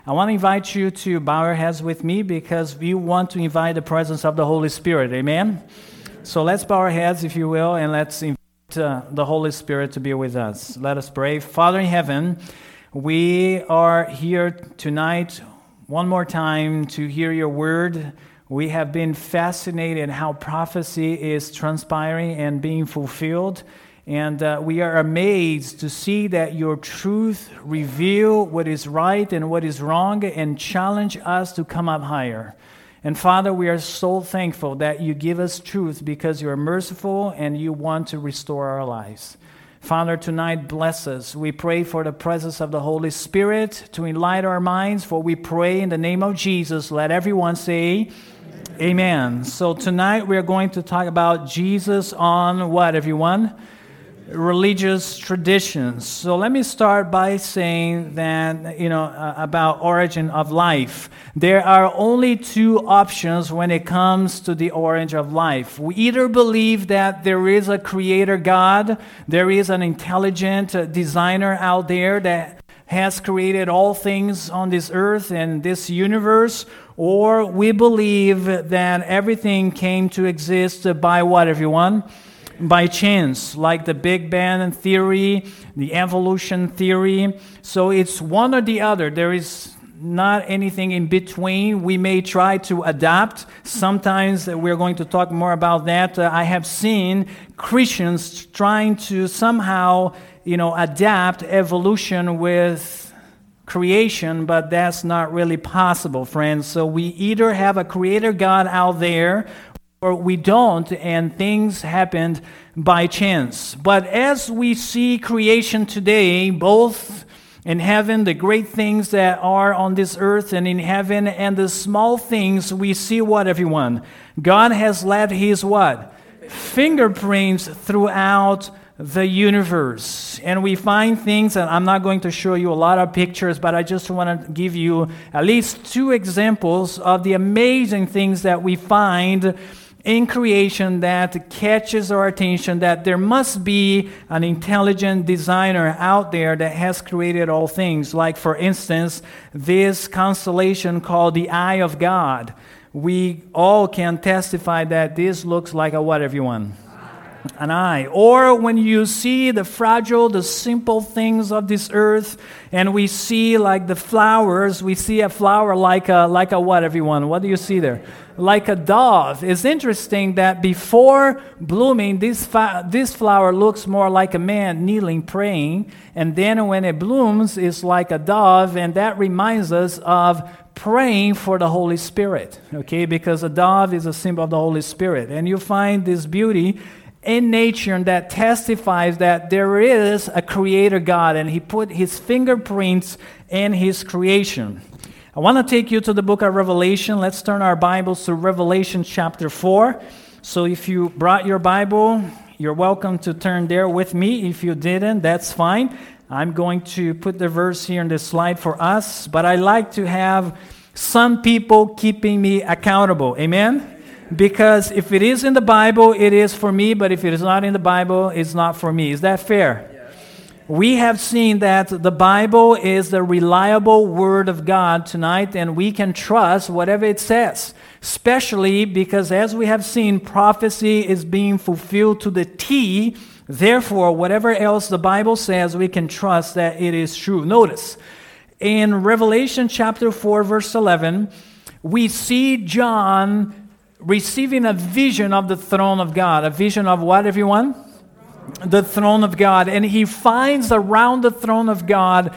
I want to invite you to bow your heads with me because we want to invite the presence of the Holy Spirit. Amen? So let's bow our heads, if you will, and let's invite the Holy Spirit to be with us. Let us pray. Father in heaven, we are here tonight one more time to hear your word. We have been fascinated how prophecy is transpiring and being fulfilled. And we are amazed to see that your truth reveal what is right and what is wrong and challenge us to come up higher. And Father, we are so thankful that you give us truth because you are merciful and you want to restore our lives. Father, tonight bless us. We pray for the presence of the Holy Spirit to enlighten our minds, for we pray in the name of Jesus. Let everyone say, Amen. So tonight we are going to talk about Jesus on what, everyone? Religious traditions. So let me start by saying that, about origin of life. There are only two options when it comes to the origin of life. We either believe that there is a creator God, there is an intelligent designer out there that has created all things on this earth and this universe, or we believe that everything came to exist by what, everyone? By chance, like the Big Bang theory, the evolution theory. So it's one or the other. There is not anything in between. We may try to adapt. Sometimes we're going to talk more about that. I have seen Christians trying to somehow, adapt evolution with creation, but that's not really possible, friends. So we either have a creator God out there or we don't, and things happened by chance. But as we see creation today, both in heaven, the great things that are on this earth and in heaven, and the small things, we see what, everyone? God has left His what? Fingerprints throughout the universe. And we find things, and I'm not going to show you a lot of pictures, but I just want to give you at least two examples of the amazing things that we find in creation that catches our attention, that there must be an intelligent designer out there that has created all things. Like, for instance, this constellation called the Eye of God. We all can testify that this looks like a what, everyone? An eye. Or when you see the fragile, the simple things of this earth, and we see like the flowers, we see a flower like a what, everyone? What do you see there? Like a dove. It's interesting that before blooming, this flower looks more like a man kneeling, praying, and then when it blooms, it's like a dove, and that reminds us of praying for the Holy Spirit, okay? Because a dove is a symbol of the Holy Spirit, and you find this beauty in nature that testifies that there is a creator God, and He put His fingerprints in His creation. I want to take you to the book of Revelation. Let's turn our Bibles to Revelation chapter 4. So if you brought your Bible, you're welcome to turn there with me. If you didn't, that's fine. I'm going to put the verse here in the slide for us, but I like to have some people keeping me accountable. Amen? Because if it is in the Bible, it is for me, but if it is not in the Bible, it's not for me. Is that fair? We have seen that the Bible is the reliable Word of God tonight, and we can trust whatever it says, especially because, as we have seen, prophecy is being fulfilled to the T. Therefore, whatever else the Bible says, we can trust that it is true. Notice, in Revelation chapter 4, verse 11, we see John receiving a vision of the throne of God. A vision of what, everyone? The throne of God. And he finds around the throne of God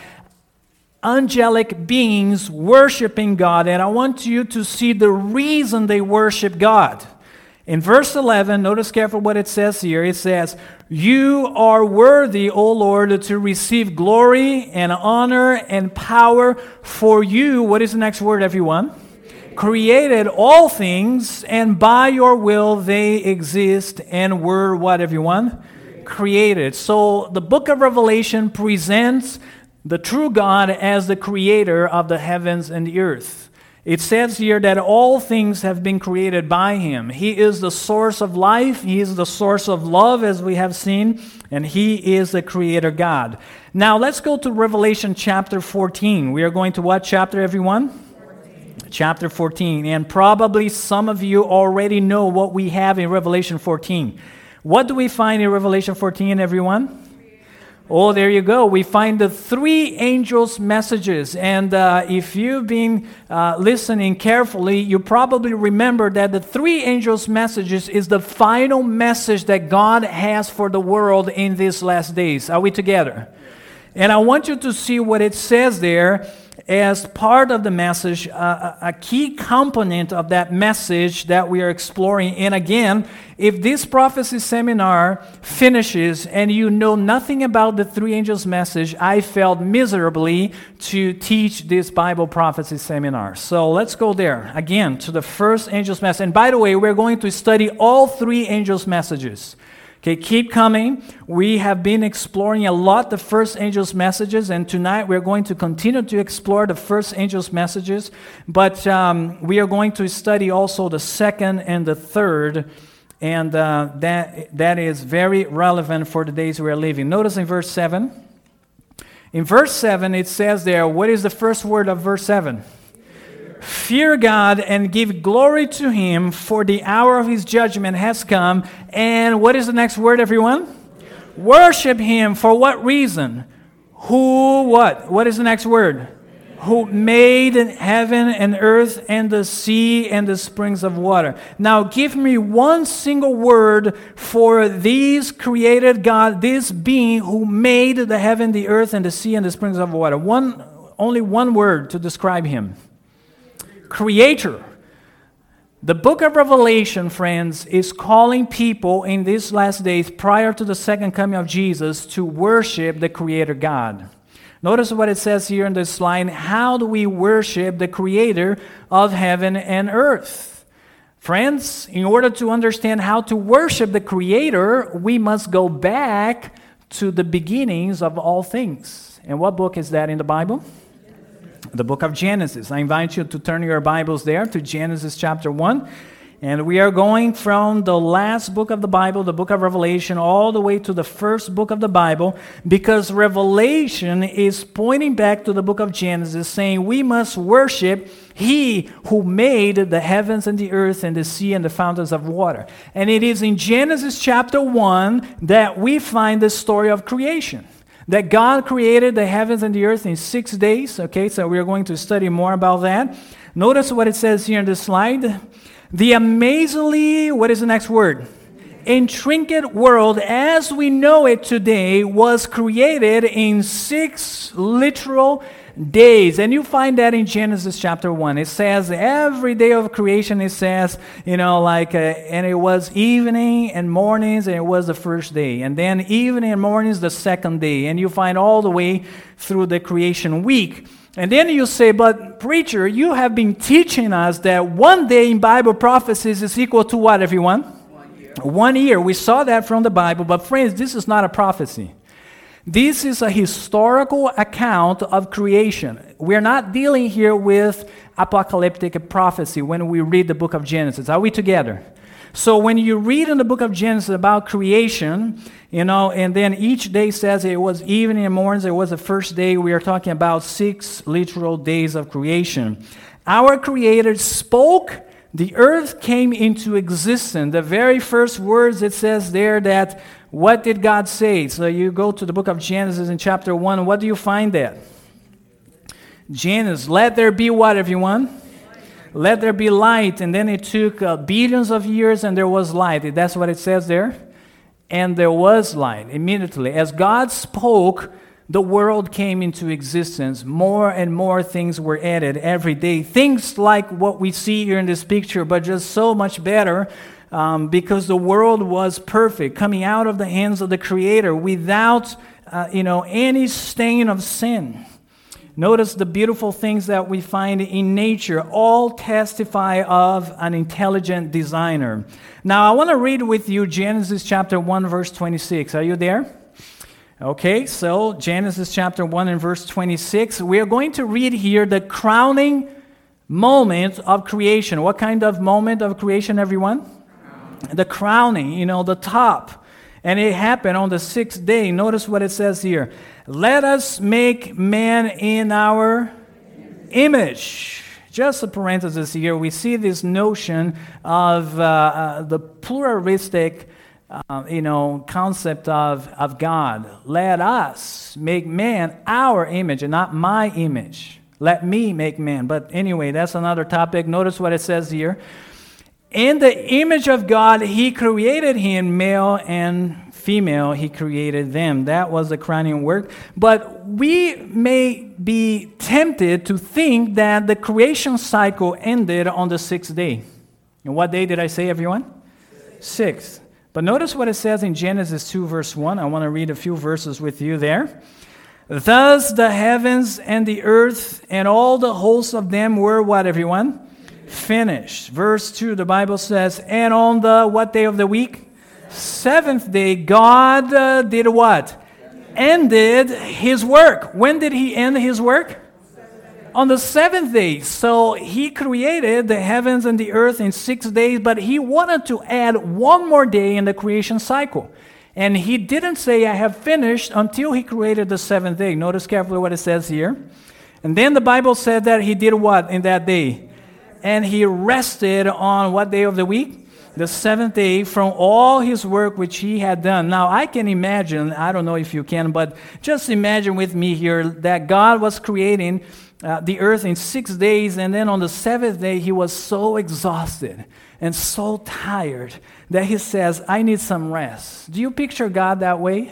angelic beings worshiping God. And I want you to see the reason they worship God. In verse 11, notice carefully what it says here. It says, "You are worthy, O Lord, to receive glory and honor and power, for you," what is the next word, everyone? "Created all things, and by your will they exist and were," what, everyone? Created. So the book of Revelation presents the true God as the creator of the heavens and the earth. It says here that all things have been created by him. He is the source of life. He is the source of love, as we have seen, and he is the creator God. Now, let's go to Revelation chapter 14. We are going to what chapter, everyone? 14. Chapter 14. And probably some of you already know what we have in Revelation 14. What do we find in Revelation 14, everyone? Oh, there you go. We find the three angels' messages. And if you've been listening carefully, you probably remember that the three angels' messages is the final message that God has for the world in these last days. Are we together? And I want you to see what it says there as part of the message, a key component of that message that we are exploring. And again, if this prophecy seminar finishes and you know nothing about the three angels' message, I failed miserably to teach this Bible prophecy seminar. So let's go there again to the first angel's message. And by the way, we're going to study all three angels' messages. Okay, keep coming. We have been exploring a lot the first angel's messages, and tonight we're going to continue to explore the first angel's messages, but we are going to study also the second and the third, and that is very relevant for the days we are living. Notice in verse 7. In verse 7, it says there, what is the first word of verse 7? Fear God and give glory to him, for the hour of his judgment has come. And what is the next word, everyone? Worship him. For what reason? Who, what? What is the next word? Who made heaven and earth and the sea and the springs of water. Now give me one single word for these created God, this being who made the heaven, the earth, and the sea and the springs of water. Only one word to describe him. Creator. The book of Revelation, friends, is calling people in these last days prior to the second coming of Jesus to worship the Creator God. Notice what it says here in this slide. How do we worship the Creator of heaven and earth? Friends, in order to understand how to worship the Creator, we must go back to the beginnings of all things. And what book is that in the Bible? The book of Genesis. I invite you to turn your Bibles there to Genesis chapter 1. And we are going from the last book of the Bible, the book of Revelation, all the way to the first book of the Bible, because Revelation is pointing back to the book of Genesis, saying we must worship He who made the heavens and the earth and the sea and the fountains of water. And it is in Genesis chapter 1 that we find the story of creation. That God created the heavens and the earth in 6 days. Okay, so we are going to study more about that. Notice what it says here in the slide. The amazingly, what is the next word? Intricate world as we know it today was created in 6 literal days. And you find that in Genesis chapter 1. It says every day of creation, it says, and it was evening and mornings, and it was the first day. And then evening and mornings, the second day. And you find all the way through the creation week. And then you say, but preacher, you have been teaching us that one day in Bible prophecies is equal to what, everyone? 1 year. 1 year. We saw that from the Bible. But friends, this is not a prophecy. This is a historical account of creation. We're not dealing here with apocalyptic prophecy when we read the book of Genesis. Are we together? So when you read in the book of Genesis about creation, and then each day says it was evening and mornings, it was the first day, we are talking about 6 literal days of creation. Our Creator spoke, the earth came into existence. The very first words it says there that, what did God say? So you go to the book of Genesis in chapter 1, what do you find there? Genesis, let there be what, everyone? Let there be light. And then it took billions of years and there was light. That's what it says there. And there was light immediately. As God spoke, the world came into existence. More and more things were added every day. Things like what we see here in this picture, but just so much better. Because the world was perfect, coming out of the hands of the Creator without, any stain of sin. Notice the beautiful things that we find in nature all testify of an intelligent designer. Now, I want to read with you Genesis chapter 1, verse 26. Are you there? Okay, so Genesis chapter 1 and verse 26. We are going to read here the crowning moment of creation. What kind of moment of creation, everyone? The crowning, the top. And it happened on the sixth day. Notice what it says here. Let us make man in our image. Just a parenthesis here. We see this notion of the pluralistic, concept of God. Let us make man our image and not my image. Let me make man. But anyway, that's another topic. Notice what it says here. In the image of God, He created him, male and female, He created them. That was the crowning work. But we may be tempted to think that the creation cycle ended on the sixth day. And what day did I say, everyone? Sixth. But notice what it says in Genesis 2, verse 1. I want to read a few verses with you there. Thus the heavens and the earth and all the hosts of them were what, everyone? Finished. Verse 2, the Bible says, and on the, what day of the week? Seventh day, God did what? Ended His work. When did He end His work? On the seventh day. So He created the heavens and the earth in 6 days, but He wanted to add one more day in the creation cycle. And He didn't say, I have finished, until He created the seventh day. Notice carefully what it says here. And then the Bible said that He did what in that day? And He rested on what day of the week? The seventh day, from all His work which He had done. Now, I can imagine, I don't know if you can, but just imagine with me here that God was creating the earth in 6 days, and then on the seventh day, He was so exhausted and so tired that He says, I need some rest. Do you picture God that way?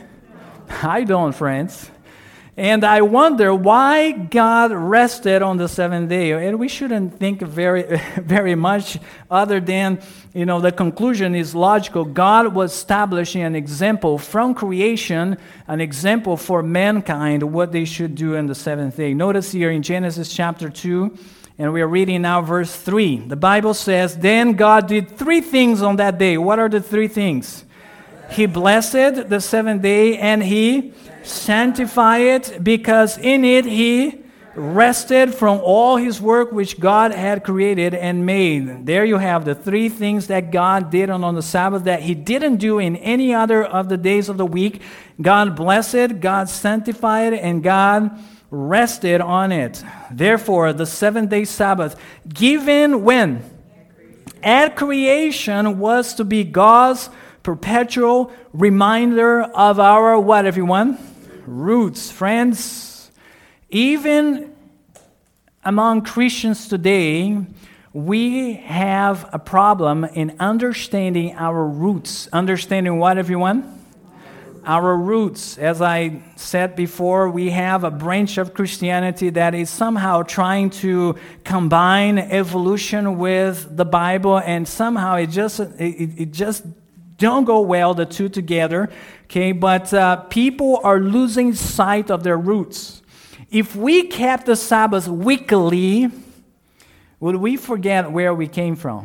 I don't, friends. And I wonder why God rested on the seventh day. And we shouldn't think very much other than, the conclusion is logical. God was establishing an example from creation, an example for mankind, what they should do on the seventh day. Notice here in Genesis chapter 2, and we are reading now verse 3. The Bible says, then God did 3 things on that day. What are the 3 things? He blessed the seventh day, and He sanctified it, because in it He rested from all His work which God had created and made. There you have the 3 things that God did on the Sabbath that He didn't do in any other of the days of the week. God blessed, God sanctified, and God rested on it. Therefore, the 7-day Sabbath, given when? At creation, was to be God's perpetual reminder of our, what, everyone? Roots. Friends, even among Christians today, we have a problem in understanding our roots. Understanding what, everyone? Our roots. As I said before, we have a branch of Christianity that is somehow trying to combine evolution with the Bible, and somehow it just don't go well, the two together, okay? But people are losing sight of their roots. If we kept the Sabbath weekly, would we forget where we came from?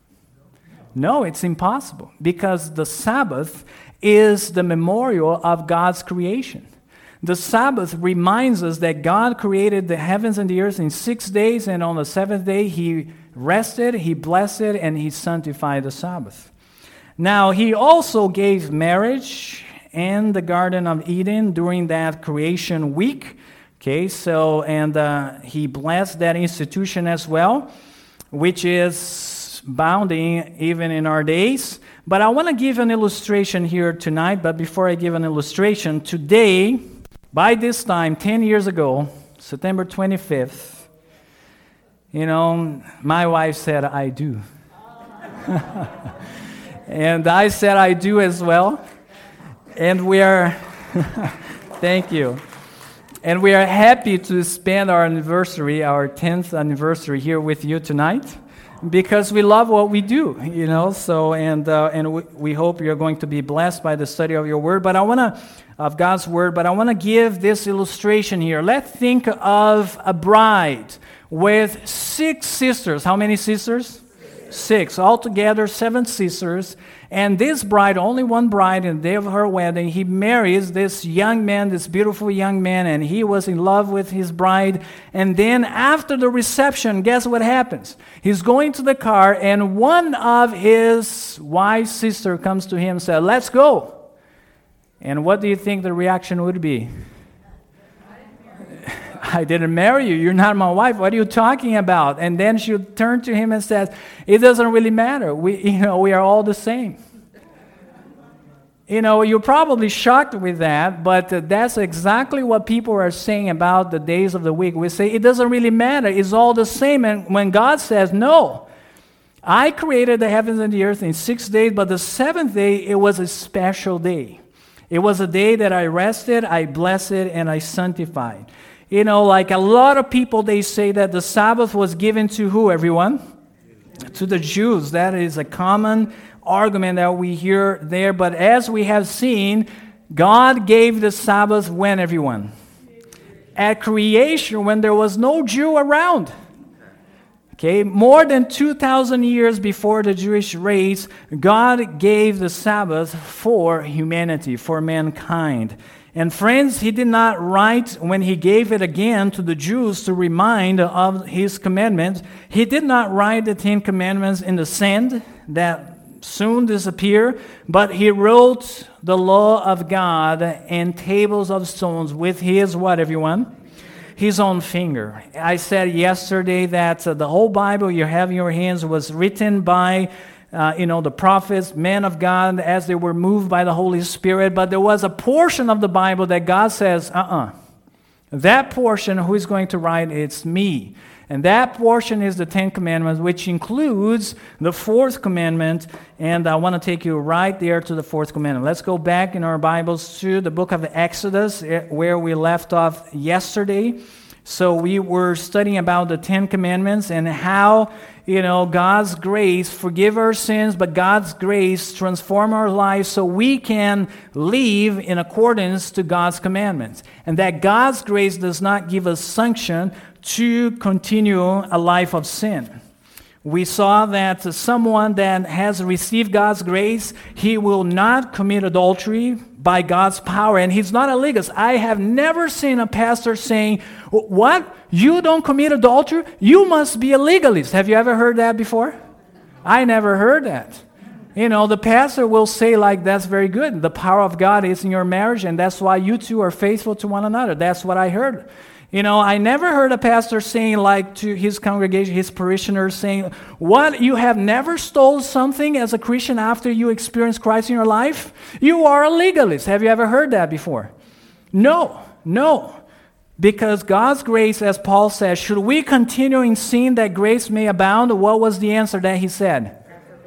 No, it's impossible, because the Sabbath is the memorial of God's creation. The Sabbath reminds us that God created the heavens and the earth in 6 days, and on the seventh day He rested, He blessed, and He sanctified the Sabbath. Now, He also gave marriage in the Garden of Eden during that creation week. Okay, so, and He blessed that institution as well, which is bounding even in our days. But I want to give an illustration here tonight. But before I give an illustration, today, by this time, 10 years ago, September 25th, my wife said, I do. And I said I do as well. And we are, thank you. And we are happy to spend our anniversary, our 10th anniversary here with you tonight, because we love what we do, So, and we hope you're going to be blessed by the study of your word. Of God's word. But I want to give this illustration here. Let's think of a bride with 6 sisters. How many sisters? 6. Altogether, 7 sisters. And this bride, only one bride in the day of her wedding, he marries this young man, this beautiful young man, and he was in love with his bride. And then after the reception, guess what happens? He's going to the car, and one of his wife's sister comes to him and says, let's go. And what do you think the reaction would be? I didn't marry you. You're not my wife. What are you talking about? And then she'll turn to him and says, it doesn't really matter. We are all the same. You're probably shocked with that, but that's exactly what people are saying about the days of the week. We say, it doesn't really matter. It's all the same. And when God says, no, I created the heavens and the earth in 6 days, but the seventh day, it was a special day. It was a day that I rested, I blessed it, and I sanctified. Like a lot of people, they say that the Sabbath was given to who, everyone? To the Jews. That is a common argument that we hear there. But as we have seen, God gave the Sabbath when, everyone? At creation, when there was no Jew around. Okay, more than 2,000 years before the Jewish race, God gave the Sabbath for humanity, for mankind. And friends, he did not write when he gave it again to the Jews to remind of his commandments. He did not write the 10 commandments in the sand that soon disappear, but he wrote the law of God in tables of stones with his, what, everyone? His own finger. I said yesterday that the whole Bible you have in your hands was written by the prophets, men of God, as they were moved by the Holy Spirit. But there was a portion of the Bible that God says, that portion, who is going to write? It's me. And that portion is the 10 Commandments, which includes the 4th commandment. And I want to take you right there to the 4th commandment. Let's go back in our Bibles to the book of Exodus, where we left off yesterday. So we were studying about the 10 Commandments and how, God's grace forgive our sins, but God's grace transform our lives so we can live in accordance to God's commandments. And that God's grace does not give us sanction to continue a life of sin. We saw that someone that has received God's grace, he will not commit adultery by God's power, and he's not a legalist. I have never seen a pastor saying, what? You don't commit adultery? You must be a legalist. Have you ever heard that before? I never heard that. The pastor will say like, that's very good. The power of God is in your marriage, and that's why you two are faithful to one another. That's what I heard. I never heard a pastor saying like to his congregation, his parishioners, saying, what, you have never stole something as a Christian after you experienced Christ in your life? You are a legalist. Have you ever heard that before? No. Because God's grace, as Paul says, should we continue in sin that grace may abound? What was the answer that he said?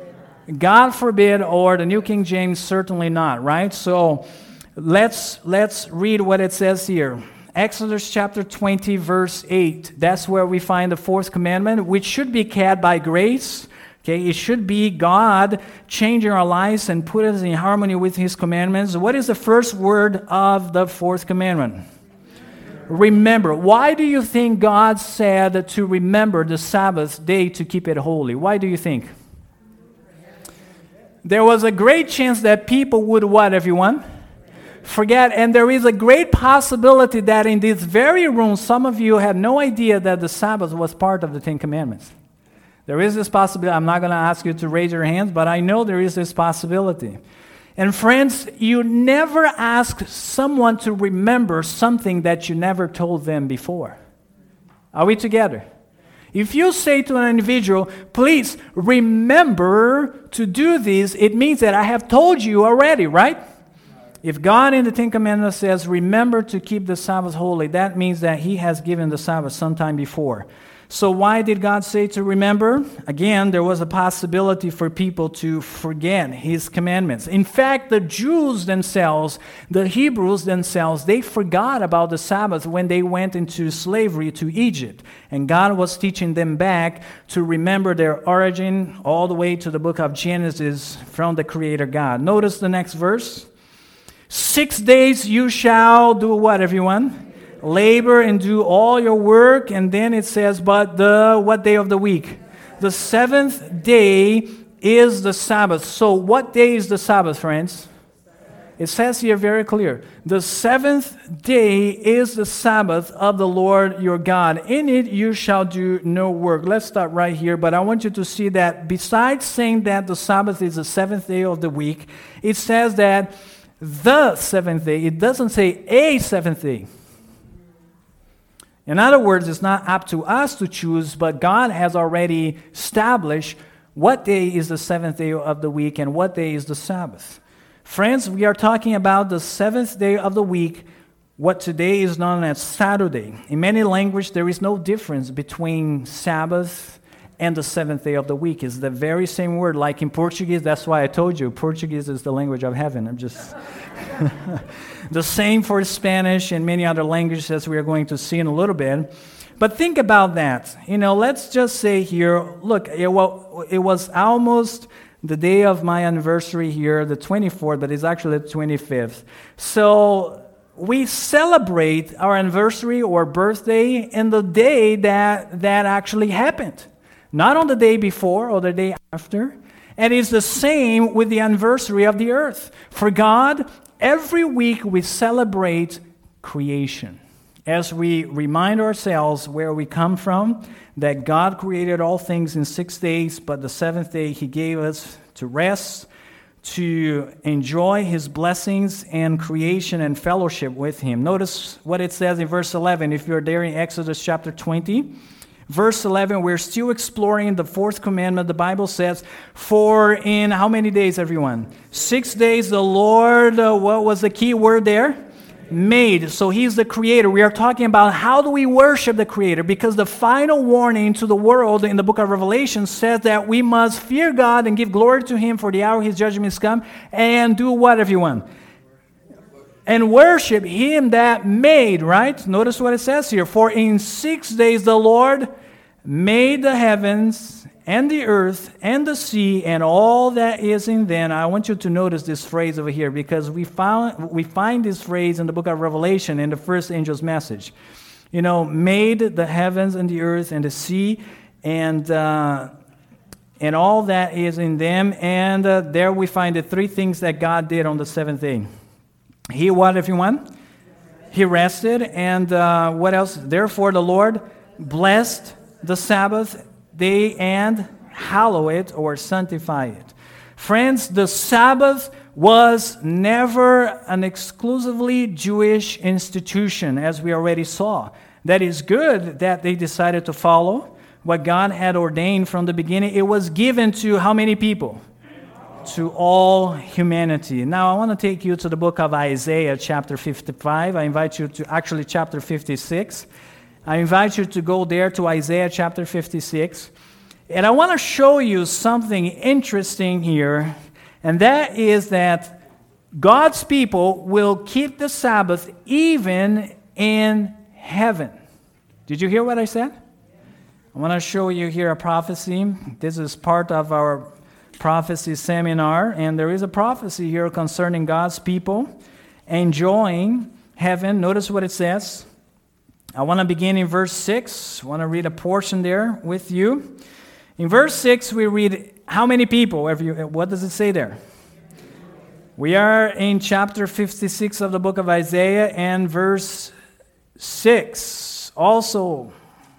God forbid, or the New King James, certainly not, right? So let's read what it says here. Exodus chapter 20, verse 8. That's where we find the 4th commandment, which should be kept by grace. Okay, it should be God changing our lives and put us in harmony with his commandments. What is the first word of the 4th commandment? Remember. Why do you think God said to remember the Sabbath day to keep it holy? Why do you think? There was a great chance that people would what, everyone? Forget. And there is a great possibility that in this very room, some of you had no idea that the Sabbath was part of the 10 Commandments. There is this possibility. I'm not going to ask you to raise your hands, but I know there is this possibility. And friends, you never ask someone to remember something that you never told them before. Are we together? If you say to an individual, please remember to do this, it means that I have told you already, right? If God in the 10 Commandments says, remember to keep the Sabbath holy, that means that he has given the Sabbath sometime before. So why did God say to remember? Again, there was a possibility for people to forget his commandments. In fact, the Jews themselves, the Hebrews themselves, they forgot about the Sabbath when they went into slavery to Egypt. And God was teaching them back to remember their origin all the way to the book of Genesis from the Creator God. Notice the next verse. 6 days you shall do what, everyone? Labor and do all your work. And then it says, but what day of the week? The seventh day is the Sabbath. So what day is the Sabbath, friends? It says here very clear. The seventh day is the Sabbath of the Lord your God. In it you shall do no work. Let's start right here. But I want you to see that besides saying that the Sabbath is the seventh day of the week, it says that the seventh day. It doesn't say a seventh day. In other words, it's not up to us to choose, but God has already established what day is the seventh day of the week and what day is the Sabbath. Friends, we are talking about the seventh day of the week, what today is known as Saturday. In many languages, there is no difference between Sabbath and the seventh day of the week. It's the very same word, like in Portuguese. That's why I told you, Portuguese is the language of heaven. I'm just... The same for Spanish and many other languages, as we are going to see in a little bit. But think about that. Let's just say here, look, it was almost the day of my anniversary here, the 24th, but it's actually the 25th. So we celebrate our anniversary or birthday in the day that actually happened. Not on the day before or the day after. And it's the same with the anniversary of the earth. For God, every week we celebrate creation. As we remind ourselves where we come from, that God created all things in 6 days, but the seventh day He gave us to rest, to enjoy His blessings and creation and fellowship with Him. Notice what it says in verse 11, if you're there in Exodus chapter 20. Verse 11, we're still exploring the fourth commandment. The Bible says, for in how many days, everyone? 6 days the Lord, what was the key word there? Made. So He's the Creator. We are talking about how do we worship the Creator, because the final warning to the world in the book of Revelation says that we must fear God and give glory to Him, for the hour of His judgment is come, and do what, everyone? And worship Him that made, right? Notice what it says here. For in 6 days the Lord made the heavens and the earth and the sea and all that is in them. I want you to notice this phrase over here, because we find this phrase in the book of Revelation in the first angel's message. Made the heavens and the earth and the sea and all that is in them. And there we find the three things that God did on the seventh day. He what, everyone? He rested. And what else? Therefore the Lord blessed the Sabbath day and hallow it or sanctify it. Friends, the Sabbath was never an exclusively Jewish institution, as we already saw. That is good that they decided to follow what God had ordained from the beginning. It was given to how many people? To all humanity. Now, I want to take you to the book of Isaiah, chapter 55. I invite you to, actually, chapter 56. I invite you to go there to Isaiah, chapter 56. And I want to show you something interesting here, and that is that God's people will keep the Sabbath even in heaven. Did you hear what I said? I want to show you here a prophecy. This is part of our prophecy seminar, and there is a prophecy here concerning God's people enjoying heaven. Notice what it says. I want to begin in verse 6. I want to read a portion there with you. In verse 6, we read, how many people? What does it say there? We are in chapter 56 of the book of Isaiah and verse 6. Also,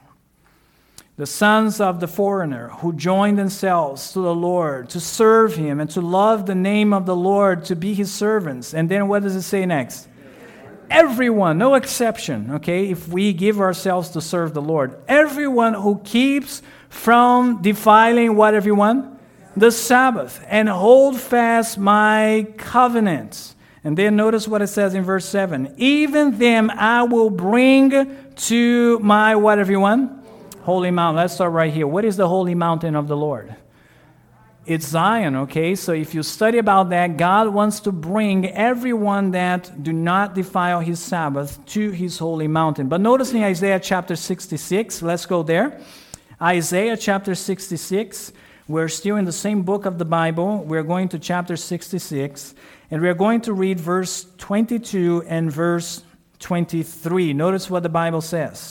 the sons of the foreigner who joined themselves to the Lord to serve Him and to love the name of the Lord, to be His servants. And then what does it say next? Everyone, no exception, okay, if we give ourselves to serve the Lord. Everyone who keeps from defiling what, everyone? The Sabbath, and hold fast my covenant. And then notice what it says in verse 7. Even them I will bring to my, what, everyone? Holy mountain. Let's start right here. What is the holy mountain of the Lord? It's Zion, okay? So if you study about that, God wants to bring everyone that do not defile His Sabbath to His holy mountain. But notice in Isaiah chapter 66, let's go there. Isaiah chapter 66, we're still in the same book of the Bible. We're going to chapter 66, and we're going to read verse 22 and verse 23. Notice what the Bible says.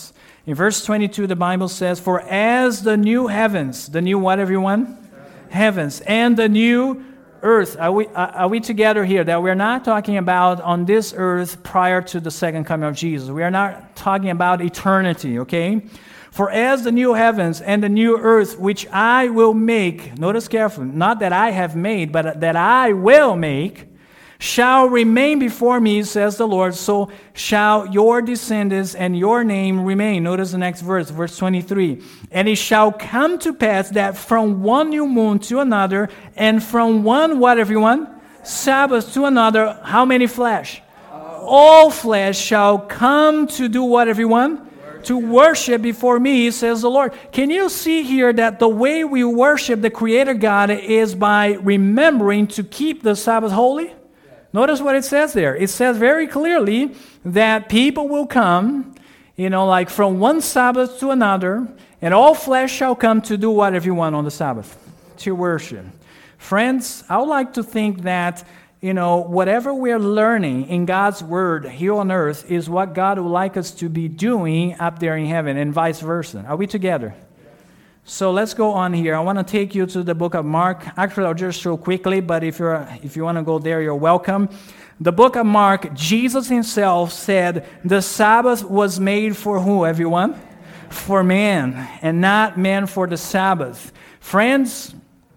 In verse 22, the Bible says, "For as the new heavens," the new what, everyone? Heavens, "and the new earth." Are we together here? That we're not talking about on this earth prior to the second coming of Jesus. We are not talking about eternity, okay? "For as the new heavens and the new earth, which I will make," notice carefully, not that I have made, but that I will make, "shall remain before me, says the Lord, so shall your descendants and your name remain." Notice the next verse, verse 23. "And it shall come to pass that from one new moon to another, and from one," what, everyone? "Sabbath to another," how many flesh? "All flesh shall come to do what, everyone? To worship before me, says the Lord." Can you see here that the way we worship the Creator God is by remembering to keep the Sabbath holy? Notice what it says there. It says very clearly that people will come, like from one Sabbath to another, and all flesh shall come to do what, everyone, on the Sabbath? To worship. Friends, I would like to think that, whatever we're learning in God's Word here on earth is what God would like us to be doing up there in heaven, and vice versa. Are we together? So let's go on here. I want to take you to the book of Mark. Actually, I'll just show quickly, but if you want to go there, you're welcome. The book of Mark, Jesus himself said the Sabbath was made for who, everyone? For man, and not man for the Sabbath. Friends,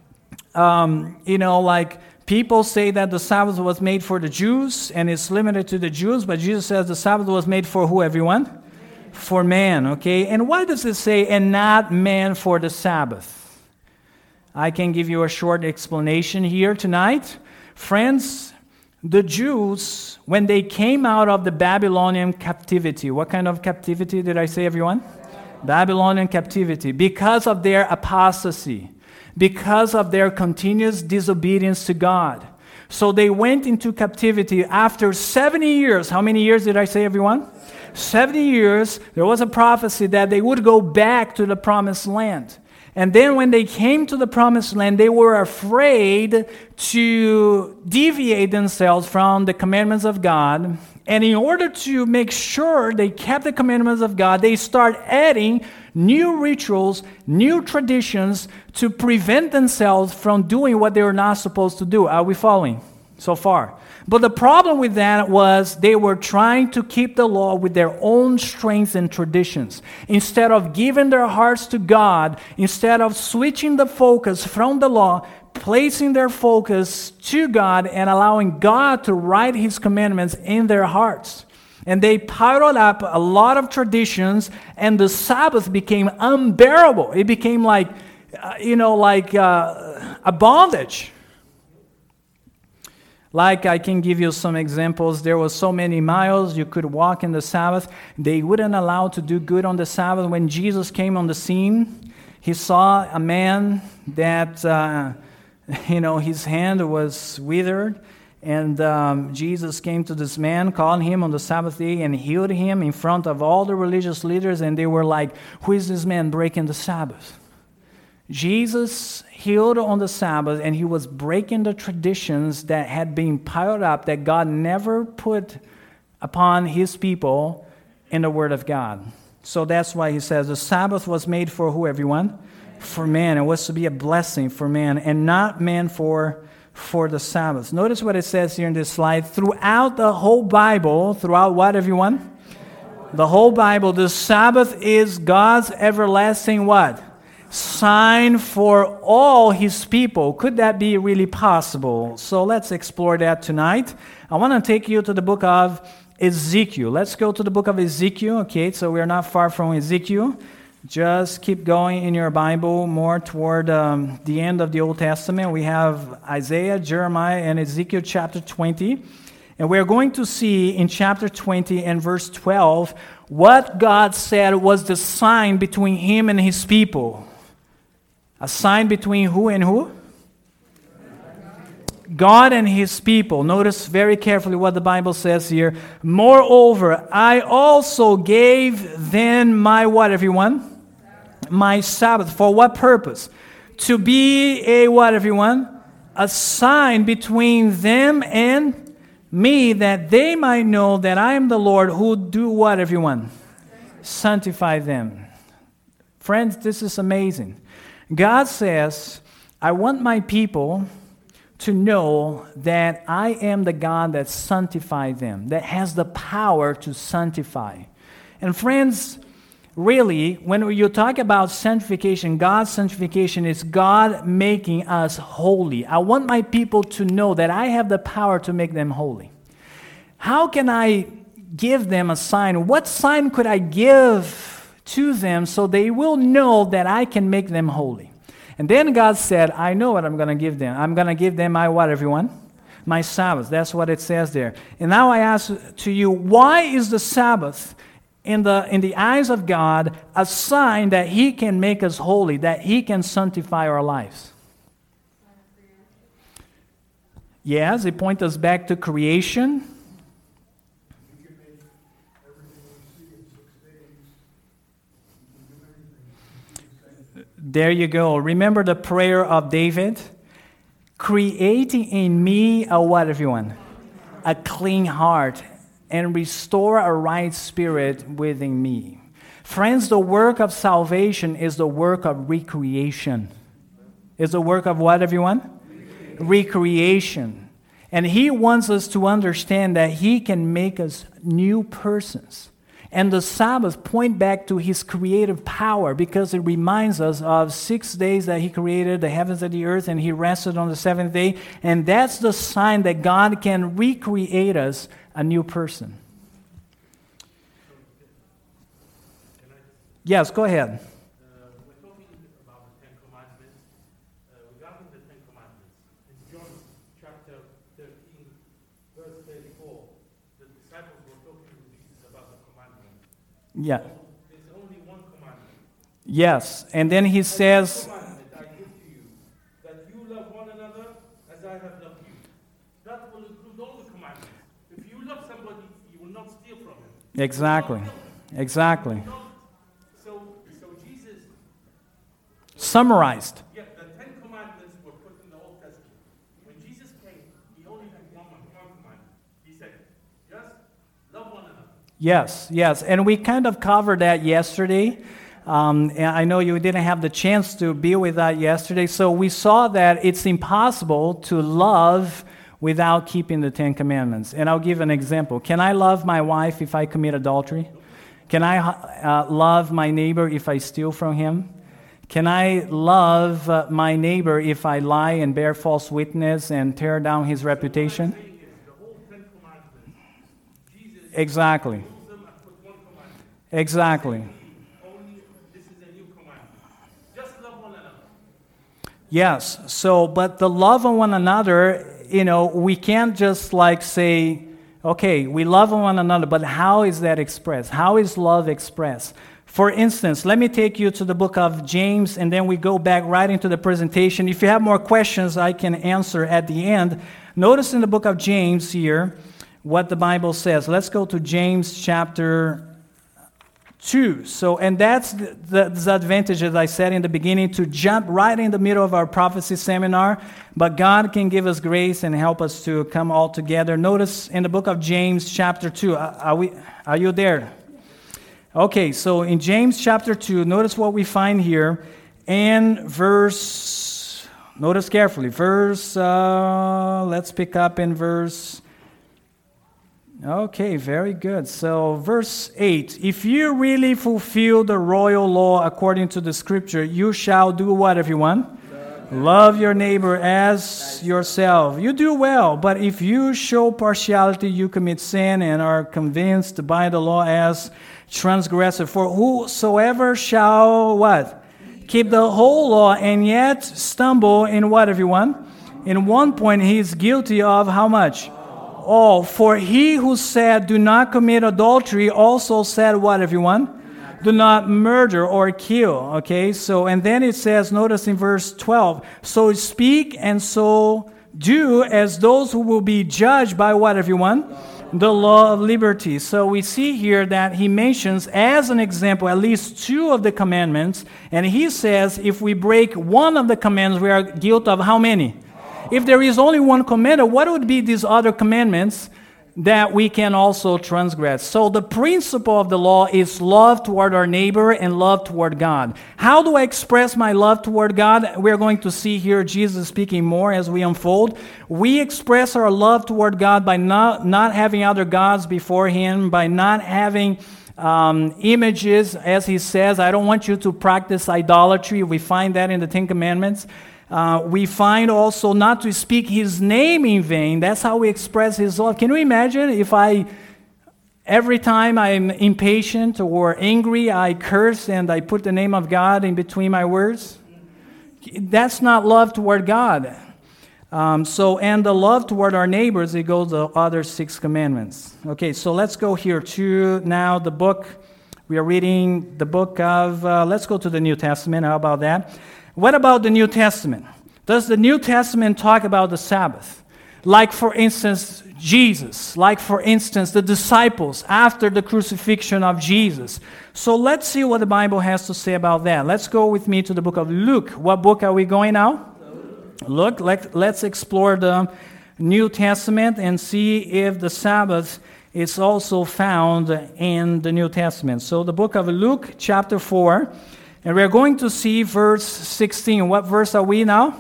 people say that the Sabbath was made for the Jews, and it's limited to the Jews, but Jesus says the Sabbath was made for who, everyone? For man, okay? And why does it say, "and not man for the Sabbath"? I can give you a short explanation here tonight. Friends, the Jews, when they came out of the Babylonian captivity, what kind of captivity did I say, everyone? Babylonian captivity. Because of their apostasy, because of their continuous disobedience to God. So they went into captivity after 70 years. How many years did I say, everyone? 70 years, there was a prophecy that they would go back to the promised land. And then when they came to the promised land, they were afraid to deviate themselves from the commandments of God. And in order to make sure they kept the commandments of God, they start adding new rituals, new traditions to prevent themselves from doing what they were not supposed to do. Are we following so far? But the problem with that was they were trying to keep the law with their own strengths and traditions. Instead of giving their hearts to God, instead of switching the focus from the law, placing their focus to God and allowing God to write His commandments in their hearts. And they piled up a lot of traditions, and the Sabbath became unbearable. It became like a bondage. Like, I can give you some examples. There were so many miles you could walk in the Sabbath. They wouldn't allow to do good on the Sabbath. When Jesus came on the scene, He saw a man that, his hand was withered. And Jesus came to this man, called him on the Sabbath day, and healed him in front of all the religious leaders. And they were like, "Who is this man breaking the Sabbath?" Jesus healed on the Sabbath, and He was breaking the traditions that had been piled up that God never put upon His people in the Word of God. So that's why He says the Sabbath was made for who, everyone? For man. It was to be a blessing for man, and not man for the Sabbath. Notice what it says here in this slide. Throughout the whole Bible, throughout what, everyone? The whole Bible, the Sabbath is God's everlasting what? Sign for all His people. Could that be really possible? So let's explore that tonight. I want to take you to the book of Ezekiel. Let's go to the book of Ezekiel. Okay, so we're not far from Ezekiel. Just keep going in your Bible more toward the end of the Old Testament. We have Isaiah, Jeremiah, and Ezekiel chapter 20. And we're going to see in chapter 20 and verse 12 what God said was the sign between Him and His people. A sign between who and who? God and His people. Notice very carefully what the Bible says here. Moreover, I also gave them my what, everyone? My Sabbath. For what purpose? To be a what, everyone? A sign between them and me, that they might know that I am the Lord who do what, everyone? sanctify them. Friends, this is amazing. God says, I want my people to know that I am the God that sanctifies them, that has the power to sanctify. And friends, really, when you talk about sanctification, God's sanctification is God making us holy. I want my people to know that I have the power to make them holy. How can I give them a sign? What sign could I give to them so they will know that I can make them holy? And then God said, I know what I'm going to give them. I'm going to give them my what, everyone? My Sabbath. That's what it says there. And now I ask to you, why is the Sabbath in the eyes of God a sign that He can make us holy, that He can sanctify our lives? Yes, it points us back to creation. There you go. Remember the prayer of David? Creating in me a what, everyone? A clean heart, and restore a right spirit within me. Friends, the work of salvation is the work of recreation. Is the work of what, everyone? Recreation. And He wants us to understand that He can make us new persons. And the Sabbath point back to His creative power because it reminds us of 6 days that He created the heavens and the earth, and He rested on the seventh day. And that's the sign that God can recreate us a new person. Yes, go ahead. We're talking about the Ten Commandments. Regarding the Ten Commandments, in John chapter 13, verse 34, the disciples were talking to Jesus about the commandments. Yeah. There's only one commandment. Yes, and then He says, Commandment I give to you, that you love one another as I have loved you. That will include all the commandments. If you love somebody, you will not steal from him. exactly, exactly. So Jesus Summarized. Yeah, the Ten Commandments were put in the Old Testament. When Jesus came, He only had one commandment. He said, just love one another. Yes, yes, and we kind of covered that yesterday. And I know you didn't have the chance to be with that yesterday, so we saw that it's impossible to love without keeping the Ten Commandments. And I'll give an example. Can I love my wife if I commit adultery? Can I love my neighbor if I steal from him? Can I love my neighbor if I lie and bear false witness and tear down his reputation? The whole Ten Commandments, Jesus Exactly. removed them and put one commandment. Exactly. Only this is a new commandment. Just love one another. Yes. So, but the love of one another, we can't just like say, okay, we love one another, but how is that expressed? How is love expressed? For instance, let me take you to the book of James, and then we go back right into the presentation. If you have more questions, I can answer at the end. Notice in the book of James here what the Bible says. Let's go to James chapter 2. So, and that's the advantage, as I said in the beginning, to jump right in the middle of our prophecy seminar. But God can give us grace and help us to come all together. Notice in the book of James chapter 2. Are you there? Okay, so in James chapter 2, notice what we find here. And notice carefully, let's pick up in verse. Okay, very good. So verse 8, if you really fulfill the royal law according to the scripture, you shall do what, everyone? Love your neighbor as yourself. You do well, but if you show partiality, you commit sin and are convinced by the law as transgressor. For whosoever shall what? Keep the whole law and yet stumble in what, everyone? In one point he is guilty of how much? All. For he who said, do not commit adultery, also said what, everyone? Do not murder or kill. Okay, so, and then it says, notice in verse 12, so speak and so do as those who will be judged by what, everyone? The law of liberty. So we see here that he mentions as an example at least two of the commandments, and he says if we break one of the commandments, we are guilty of how many? If there is only one commandment, what would be these other commandments that we can also transgress. So the principle of the law is love toward our neighbor and love toward God. How do I express my love toward God? We're going to see here Jesus speaking more as we unfold. We express our love toward God by not having other gods before Him, by not having images, as He says. I don't want you to practice idolatry. We find that in the Ten Commandments. We find also not to speak His name in vain. That's how we express His love. Can you imagine if every time I'm impatient or angry, I curse and I put the name of God in between my words? That's not love toward God. And the love toward our neighbors, it goes the other 6 commandments. Okay, so let's go here to now the book. We are reading the book of, let's go to the New Testament. How about that? What about the New Testament? Does the New Testament talk about the Sabbath? Like, for instance, Jesus. Like, for instance, the disciples after the crucifixion of Jesus. So let's see what the Bible has to say about that. Let's go with me to the book of Luke. What book are we going now? Luke. Let's explore the New Testament and see if the Sabbath is also found in the New Testament. So the book of Luke, chapter 4. And we're going to see verse 16. What verse are we now?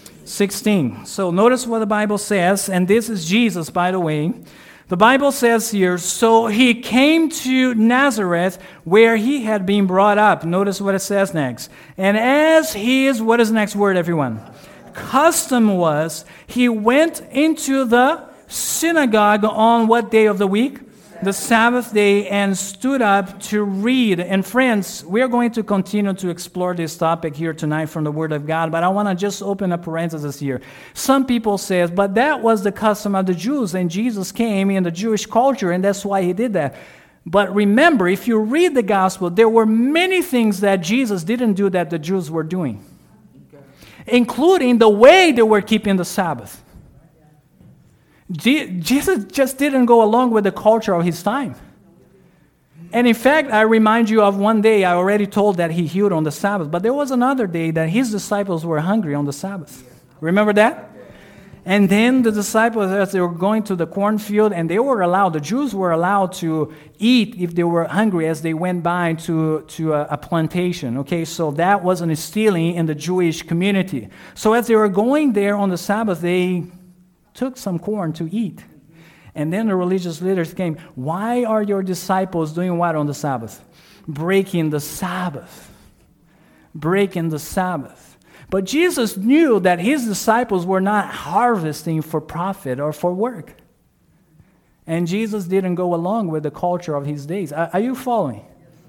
16. So notice what the Bible says, and this is Jesus, by the way. The Bible says here, so he came to Nazareth where he had been brought up. Notice what it says next. And as his, what is the next word, everyone? Custom was, he went into the synagogue on what day of the week? The Sabbath day, and stood up to read. And friends, we are going to continue to explore this topic here tonight from the Word of God, but I want to just open a parenthesis here. Some people say, but that was the custom of the Jews, and Jesus came in the Jewish culture, and that's why he did that. But remember, if you read the Gospel, there were many things that Jesus didn't do that the Jews were doing, including the way they were keeping the Sabbath. Jesus just didn't go along with the culture of his time. And in fact, I remind you of one day, I already told that he healed on the Sabbath, but there was another day that his disciples were hungry on the Sabbath. Remember that? And then the disciples, as they were going to the cornfield, and they were allowed, the Jews were allowed to eat if they were hungry as they went by to a plantation. Okay, so that wasn't stealing in the Jewish community. So as they were going there on the Sabbath, they took some corn to eat. And then the religious leaders came, why are your disciples doing what on the Sabbath? Breaking the Sabbath. Breaking the Sabbath. But Jesus knew that his disciples were not harvesting for profit or for work. And Jesus didn't go along with the culture of his days. Are you following?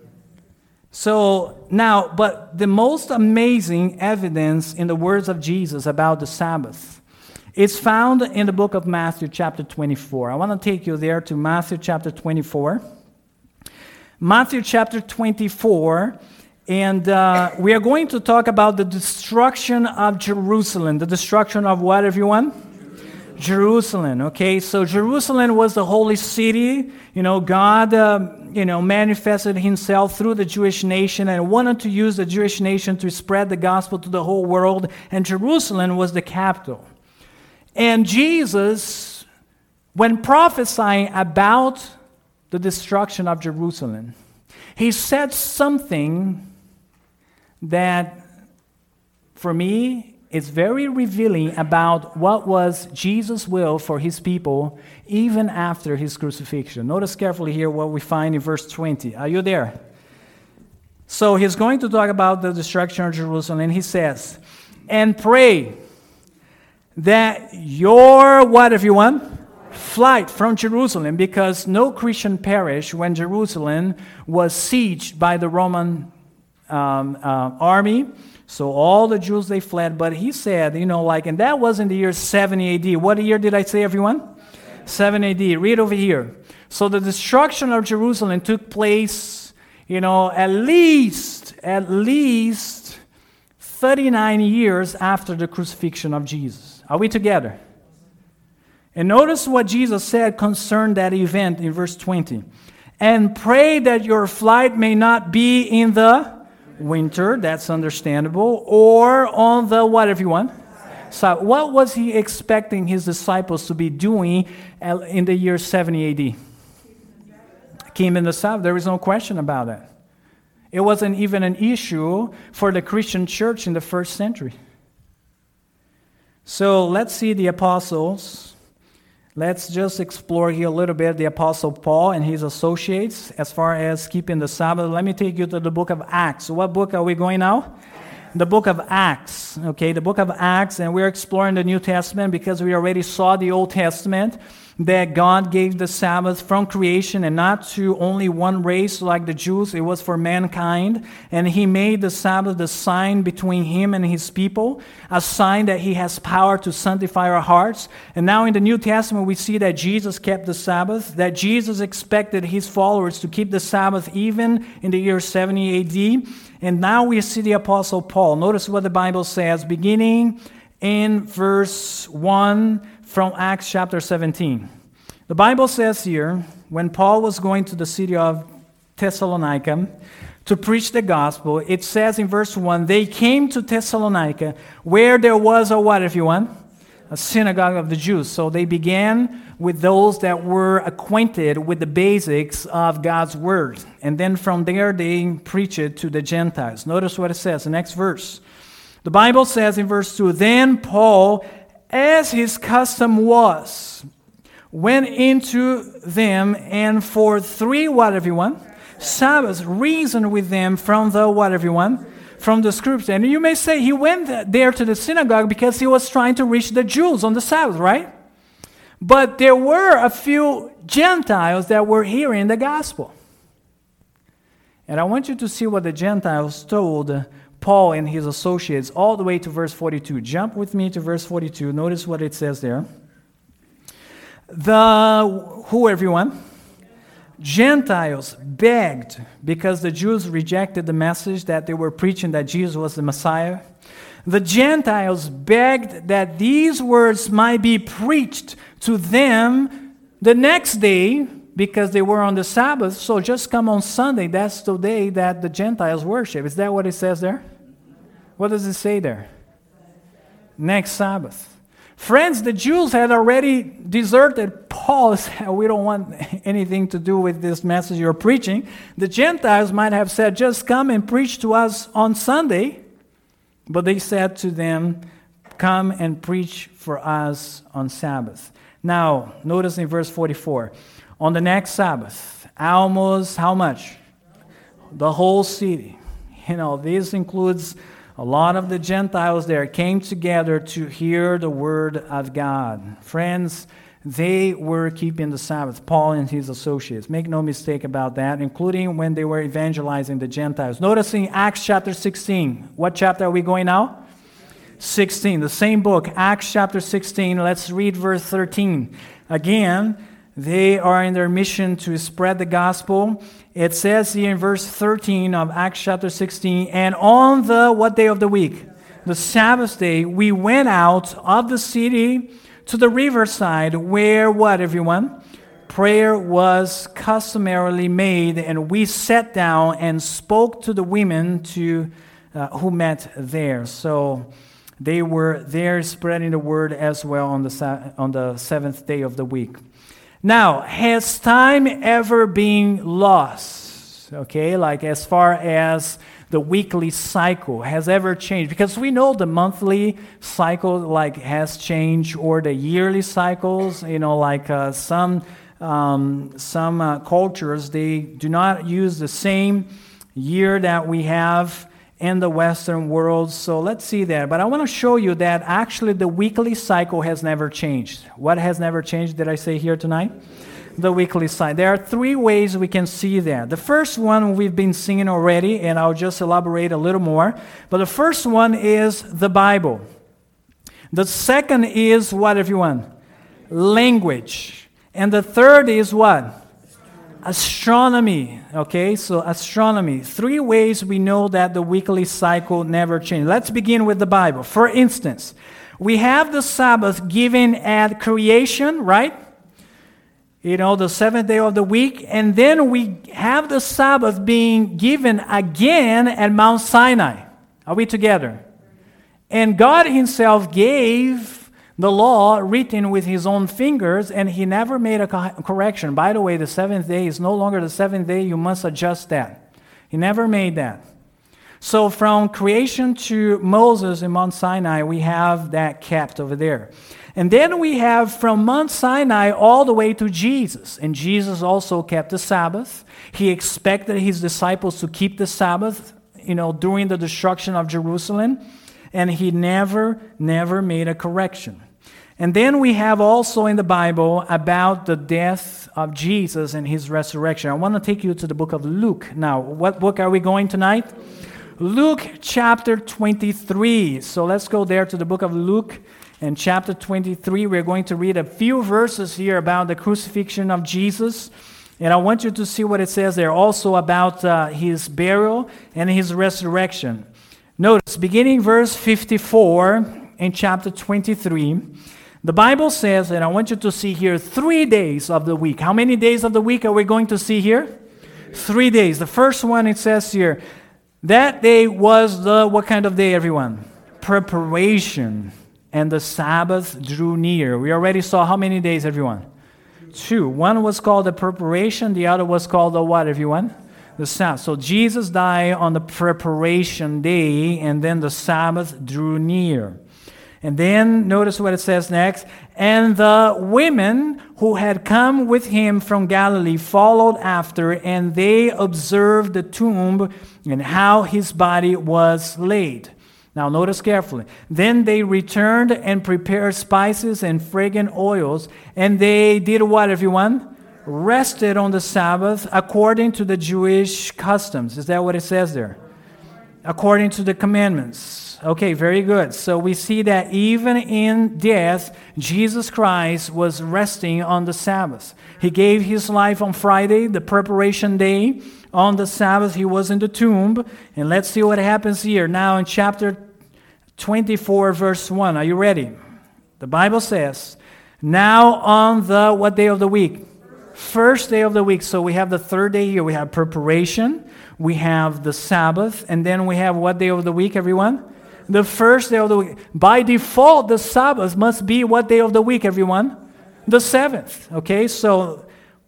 So now, but the most amazing evidence in the words of Jesus about the Sabbath, it's found in the book of Matthew chapter 24. I want to take you there to Matthew chapter 24. Matthew chapter 24, and we are going to talk about the destruction of Jerusalem. The destruction of what, everyone? Jerusalem, okay? So Jerusalem was the holy city. You know, God, manifested himself through the Jewish nation and wanted to use the Jewish nation to spread the gospel to the whole world, and Jerusalem was the capital. And Jesus, when prophesying about the destruction of Jerusalem, he said something that, for me, is very revealing about what was Jesus' will for his people even after his crucifixion. Notice carefully here what we find in verse 20. Are you there? So he's going to talk about the destruction of Jerusalem, and he says, and pray that your, what, everyone? Flight from Jerusalem, because no Christian perished when Jerusalem was sieged by the Roman army. So all the Jews, they fled. But he said, and that was in the year 70 AD. What year did I say, everyone? 7 AD. Read over here. So the destruction of Jerusalem took place, at least 39 years after the crucifixion of Jesus. Are we together? And notice what Jesus said concerning that event in verse 20. And pray that your flight may not be in the winter, that's understandable, or on the what, everyone? So what was he expecting his disciples to be doing in the year 70 AD? Keeping the Sabbath. There is no question about it. It wasn't even an issue for the Christian church in the first century. So let's see the apostles. Let's just explore here a little bit the Apostle Paul and his associates as far as keeping the Sabbath. Let me take you to the book of Acts. So what book are we going now? The book of Acts. Okay, the book of Acts, and we're exploring the New Testament because we already saw the Old Testament, that God gave the Sabbath from creation and not to only one race like the Jews. It was for mankind. And he made the Sabbath the sign between him and his people, a sign that he has power to sanctify our hearts. And now in the New Testament, we see that Jesus kept the Sabbath, that Jesus expected his followers to keep the Sabbath even in the year 70 AD. And now we see the Apostle Paul. Notice what the Bible says, beginning in verse 1 from Acts chapter 17. The Bible says here, when Paul was going to the city of Thessalonica to preach the gospel, it says in verse 1, they came to Thessalonica, where there was a what, if you want? A synagogue of the Jews. So they began with those that were acquainted with the basics of God's word. And then from there, they preached it to the Gentiles. Notice what it says, the next verse. The Bible says in verse 2, then Paul, as his custom was, went into them, and for 3, what, everyone? Sabbaths, reasoned with them from the, what, everyone? From the scripture. And you may say he went there to the synagogue because he was trying to reach the Jews on the Sabbath, right? But there were a few Gentiles that were hearing the gospel. And I want you to see what the Gentiles told Paul and his associates all the way to verse 42. Jump with me to verse 42. Notice what it says there. Who, everyone? Gentiles begged, because the Jews rejected the message that they were preaching that Jesus was the Messiah. The Gentiles begged that these words might be preached to them the next day, because they were on the Sabbath. So just come on Sunday. That's the day that the Gentiles worship. Is that what it says there? What does it say there? Next Sabbath. Friends, the Jews had already deserted Paul. Said, we don't want anything to do with this message you're preaching. The Gentiles might have said, just come and preach to us on Sunday. But they said to them, come and preach for us on Sabbath. Now, notice in verse 44. On the next Sabbath, almost how much? The whole city. This includes a lot of the Gentiles there came together to hear the word of God. Friends, they were keeping the Sabbath, Paul and his associates. Make no mistake about that, including when they were evangelizing the Gentiles. Notice in Acts chapter 16. What chapter are we going now? 16. The same book, Acts chapter 16. Let's read verse 13. Again, they are in their mission to spread the gospel. It says here in verse 13 of Acts chapter 16, and on the, what day of the week? The Sabbath day, we went out of the city to the riverside where, what, everyone? Prayer was customarily made, and we sat down and spoke to the women who met there. So they were there spreading the word as well on the seventh day of the week. Now, has time ever been lost? Okay, like as far as the weekly cycle has ever changed? Because we know the monthly cycle has changed, or the yearly cycles. Some cultures, they do not use the same year that we have in the Western world. So let's see that. But I want to show you that actually the weekly cycle has never changed. What has never changed, did I say here tonight? The weekly cycle. There are 3 ways we can see that. The first one we've been seeing already, and I'll just elaborate a little more. But the first one is the Bible. The second is what, everyone? Language. And the third is what? Astronomy. Okay, so astronomy. 3 ways we know that the weekly cycle never changed. Let's begin with the Bible. For instance, we have the Sabbath given at creation, right? The 7th day of the week. And then we have the Sabbath being given again at Mount Sinai. Are we together? And God himself gave the law written with his own fingers, and he never made a correction. By the way, the seventh day is no longer the seventh day. You must adjust that. He never made that. So from creation to Moses in Mount Sinai, we have that kept over there. And then we have from Mount Sinai all the way to Jesus. And Jesus also kept the Sabbath. He expected his disciples to keep the Sabbath, during the destruction of Jerusalem. And he never made a correction. And then we have also in the Bible about the death of Jesus and his resurrection. I want to take you to the book of Luke. Now, what book are we going tonight? Luke chapter 23. So let's go there to the book of Luke and chapter 23. We're going to read a few verses here about the crucifixion of Jesus. And I want you to see what it says there also about his burial and his resurrection. Notice, beginning verse 54 in chapter 23, the Bible says, and I want you to see here 3 days of the week. How many days of the week are we going to see here? 3 days. The first one, it says here, that day was what kind of day, everyone? Preparation. And the Sabbath drew near. We already saw how many days, everyone? 2. One was called the preparation. The other was called the what, everyone? The Sabbath. So Jesus died on the preparation day, and then the Sabbath drew near. And then notice what it says next. And the women who had come with him from Galilee followed after, and they observed the tomb and how his body was laid. Now notice carefully. Then they returned and prepared spices and fragrant oils, and they did what, everyone? Rested on the Sabbath according to the Jewish customs. Is that what it says there? According to the commandments. Okay, very good. So we see that even in death, Jesus Christ was resting on the Sabbath. He gave his life on Friday, the preparation day. On the Sabbath, he was in the tomb. And let's see what happens here. Now in chapter 24, verse 1. Are you ready? The Bible says, now on the, what day of the week? First day of the week. So we have the third day here. We have preparation. We have the Sabbath. And then we have what day of the week, everyone? The first day of the week. By default, the Sabbath must be what day of the week, everyone? The seventh. Okay, so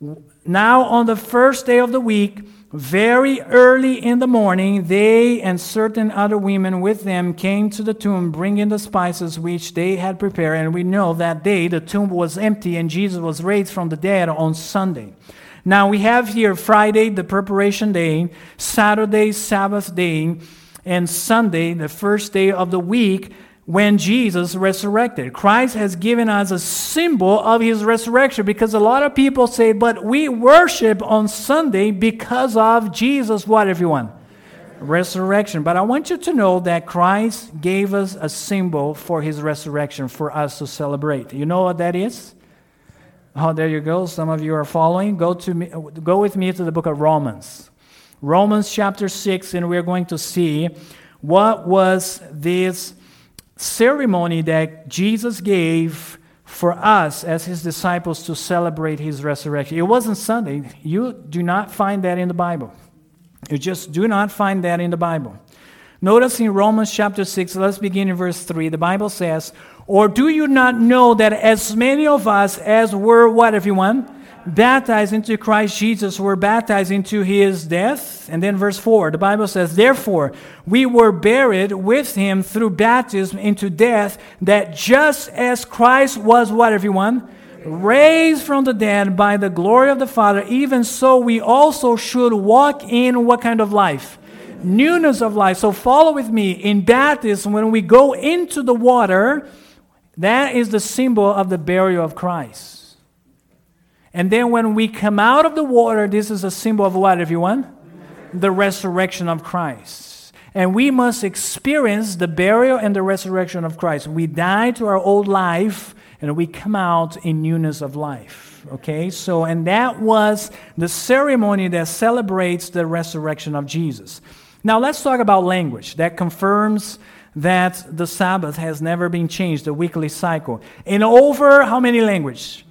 now on the first day of the week, very early in the morning, they and certain other women with them came to the tomb, bringing the spices which they had prepared. And we know that day the tomb was empty and Jesus was raised from the dead on Sunday. Now we have here Friday, the preparation day, Saturday, Sabbath day, and Sunday, the first day of the week, when Jesus resurrected. Christ has given us a symbol of his resurrection, because a lot of people say, but we worship on Sunday because of Jesus, what, everyone? Resurrection. But I want you to know that Christ gave us a symbol for his resurrection for us to celebrate. You know what that is? Oh, there you go. Some of you are following. Go with me to the book of Romans. Romans chapter 6, and we're going to see what was this ceremony that Jesus gave for us as his disciples to celebrate his resurrection. It wasn't Sunday. You do not find that in the Bible. You just do not find that in the Bible. Notice in Romans chapter 6, let's begin in verse 3. The Bible says, or do you not know that as many of us as were, what, everyone? Baptized into Christ Jesus were baptized into his death. And then verse 4, the Bible says, therefore, we were buried with him through baptism into death, that just as Christ was, what, everyone? Raised from the dead by the glory of the Father, even so we also should walk in what kind of life? Newness of life. So follow with me. In baptism, when we go into the water, that is the symbol of the burial of Christ. And then when we come out of the water, this is a symbol of what, everyone? The resurrection of Christ. And we must experience the burial and the resurrection of Christ. We die to our old life, and we come out in newness of life. Okay? So, and that was the ceremony that celebrates the resurrection of Jesus. Now, let's talk about language. That confirms that the Sabbath has never been changed, the weekly cycle. In over how many languages?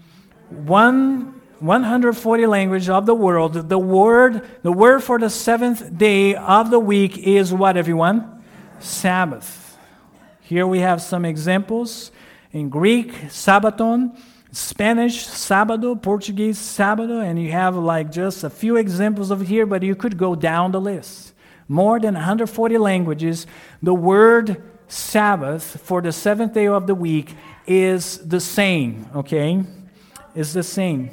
140 languages of the world. The word for the seventh day of the week is what, everyone? Sabbath. Here we have some examples. In Greek, Sabaton, Spanish, Sábado, Portuguese, Sábado, and you have like just a few examples of here, but you could go down the list. More than 140 languages. The word Sabbath for the seventh day of the week is the same, okay? It's the same.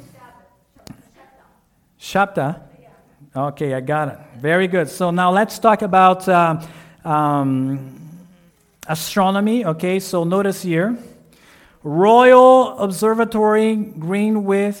Shapta? Okay, I got it. Very good. So now let's talk about astronomy, okay? So notice here. Royal Observatory Greenwich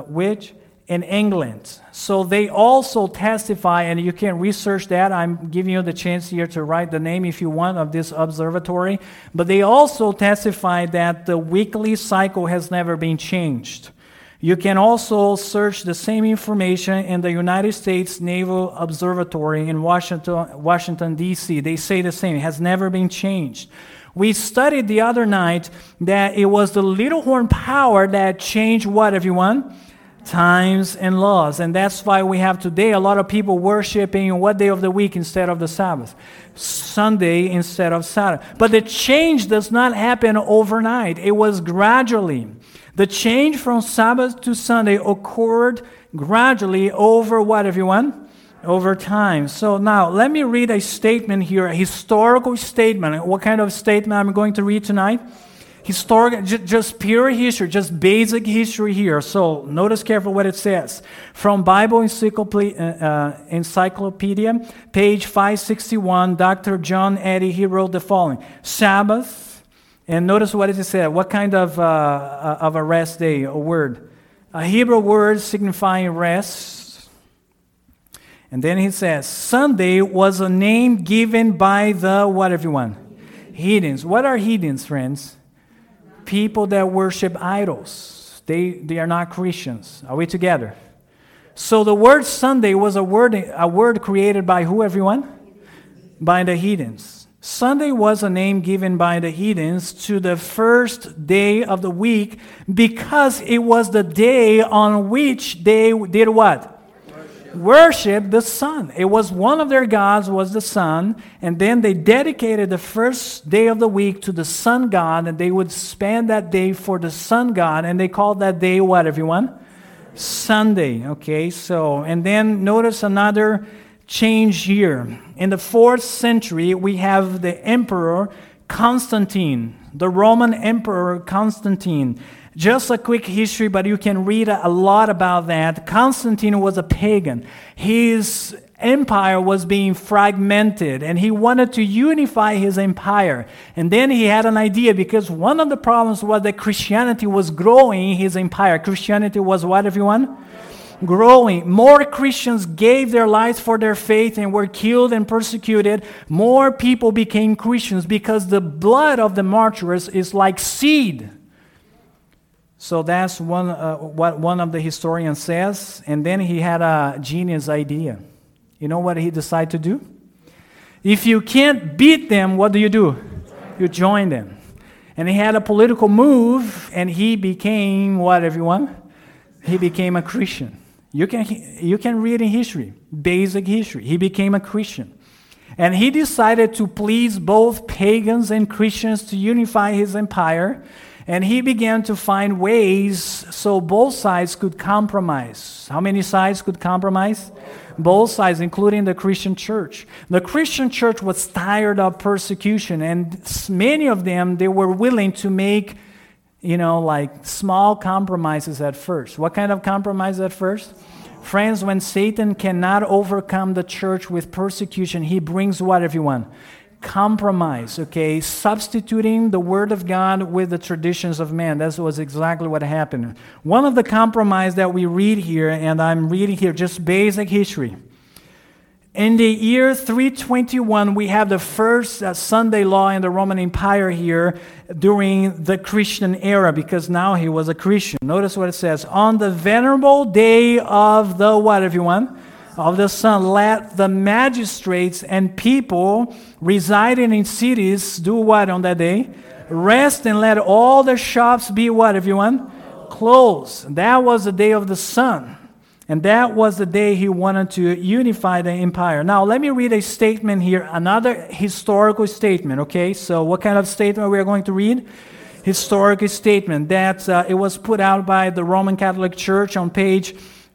in England. So they also testify, and you can research that. I'm giving you the chance here to write the name if you want of this observatory. But they also testify that the weekly cycle has never been changed. You can also search the same information in the United States Naval Observatory in Washington, D.C. They say the same. It has never been changed. We studied the other night that it was the little horn power that changed what, everyone? Times and laws. And that's why we have today a lot of people worshiping what day of the week instead of the Sabbath? Sunday instead of Saturday. But the change does not happen overnight. It was gradually. The change from Sabbath to Sunday occurred gradually over what, everyone? Over time. So now, let me read a statement here, a historical statement. What kind of statement I'm going to read tonight? Historical, just pure history, just basic history here. So notice carefully what it says. From Bible Encyclopedia, page 561, Dr. John Eddy, he wrote the following. Sabbath, and notice what it said. What kind of a rest day, a word? A Hebrew word signifying rest. And then he says, Sunday was a name given by the, what, everyone? Heathens. What are heathens, friends? People that worship idols. They are not Christians. Are we together? So the word Sunday was a word created by who, everyone? By the heathens. Sunday was a name given by the heathens to the first day of the week because it was the day on which they did what? Worship the sun. It was one of their gods was the sun, and then they dedicated the first day of the week to the sun god, and they would spend that day for the sun god, and they called that day what, everyone? Sunday. Okay, so, and then notice another change here. In the 4th century, we have the emperor Constantine, the Roman emperor Constantine. Just a quick history, but you can read a lot about that. Constantine was a pagan. His empire was being fragmented, and he wanted to unify his empire. And then he had an idea, because one of the problems was that Christianity was growing in his empire. Christianity was what, everyone? Growing. More Christians gave their lives for their faith and were killed and persecuted. More people became Christians because the blood of the martyrs is like seed. So that's what one of the historians says. And then he had a genius idea. You know what he decided to do? If you can't beat them, what do? You join them. And he had a political move, and he became what, everyone? He became a Christian. You can read in history, basic history. He became a Christian. And he decided to please both pagans and Christians to unify his empire. And he began to find ways so both sides could compromise. How many sides could compromise? Both sides, including the Christian church. The Christian church was tired of persecution, and many of them, they were willing to make, like small compromises at first. What kind of compromise at first? Friends, when Satan cannot overcome the church with persecution, he brings what, everyone? Compromise, okay? Substituting the word of God with the traditions of man. That was exactly what happened. One of the compromise that we read here, and I'm reading here just basic history. In the year 321, we have the first Sunday law in the Roman Empire here during the Christian era, because now he was a Christian. Notice what it says. On the venerable day of the what, everyone? Of the sun, let the magistrates and people residing in cities do what on that day? Rest, and let all the shops be what, everyone? Closed. That was the day of the sun. And that was the day he wanted to unify the empire. Now, let me read a statement here, another historical statement, okay? So what kind of statement we are going to read? Historical statement that it was put out by the Roman Catholic Church on page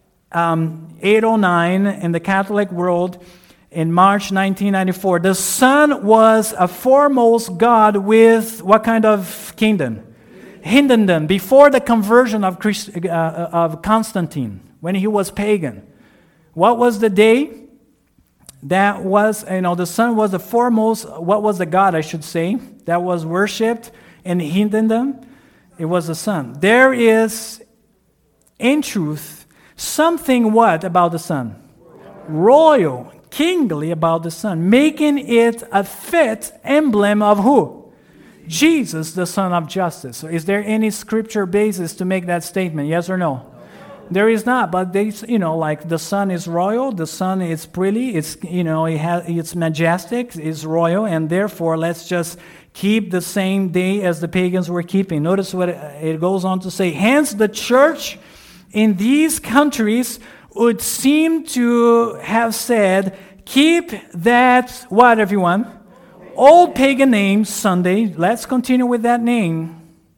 809 in the Catholic World in March 1994. The Son was a foremost God with what kind of kingdom? Hindendom, before the conversion of Constantine, when he was pagan. What was the day? That was, the Son was the foremost, what was the God, I should say, that was worshipped in Hindendom? It was the Son. There is, in truth, something what about the Son? Royal, kingly about the Son, making it a fit emblem of who? Jesus, the Son of Justice. So is there any scripture basis to make that statement? Yes or no? There is not, but they, like the Son is royal, the Son is pretty, it's majestic, it's royal, and therefore let's just keep the same day as the pagans were keeping. Notice what it goes on to say. Hence, the church in these countries would seem to have said, keep that, what everyone? Old pagan name, Sunday. Let's continue with that name.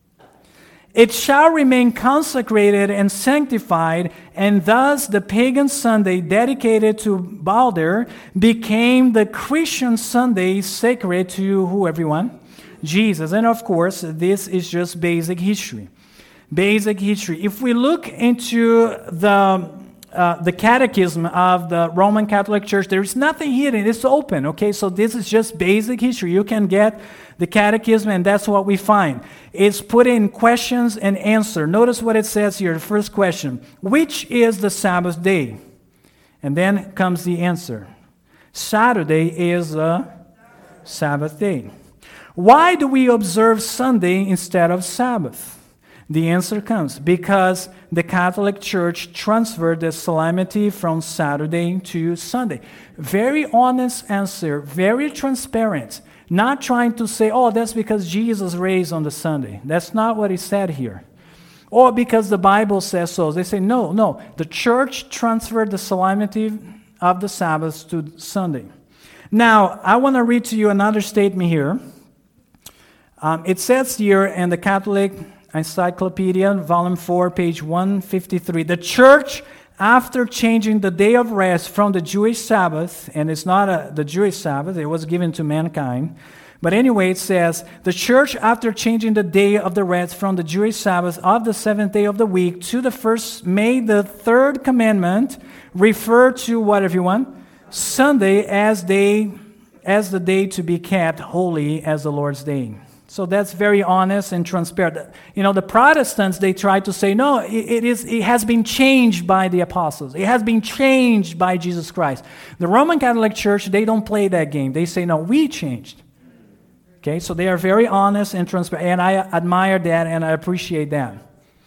It shall remain consecrated and sanctified, and thus the pagan Sunday dedicated to Balder became the Christian Sunday sacred to who, everyone? Jesus. And of course, this is just basic history. Basic history. If we look into the catechism of the Roman Catholic Church, there is nothing hidden. It's open, okay? So this is just basic history. You can get the catechism, and that's what we find. It's put in questions and answer. Notice what it says here. The first question, which is the Sabbath day? And then comes the answer. Saturday is a Sabbath day. Why do we observe Sunday instead of Sabbath? The answer comes because the Catholic Church transferred the solemnity from Saturday to Sunday. Very honest answer, very transparent. Not trying to say, oh, that's because Jesus raised on the Sunday. That's not what he said here. Or because the Bible says so. They say, no. The church transferred the solemnity of the Sabbath to Sunday. Now, I want to read to you another statement here. It says here in the Catholic Encyclopedia, Volume 4, page 153, the church, after changing the day of rest from the Jewish Sabbath, and it's not the Jewish Sabbath, it was given to mankind, but anyway, it says, the church, after changing the day of the rest from the Jewish Sabbath of the seventh day of the week to the first, made the third commandment refer to what, everyone? Sunday as the day to be kept holy as the Lord's day. So that's very honest and transparent. The Protestants, they try to say, no, it has been changed by the apostles. It has been changed by Jesus Christ. The Roman Catholic Church, they don't play that game. They say, no, we changed. Okay, so they are very honest and transparent, and I admire that and I appreciate that.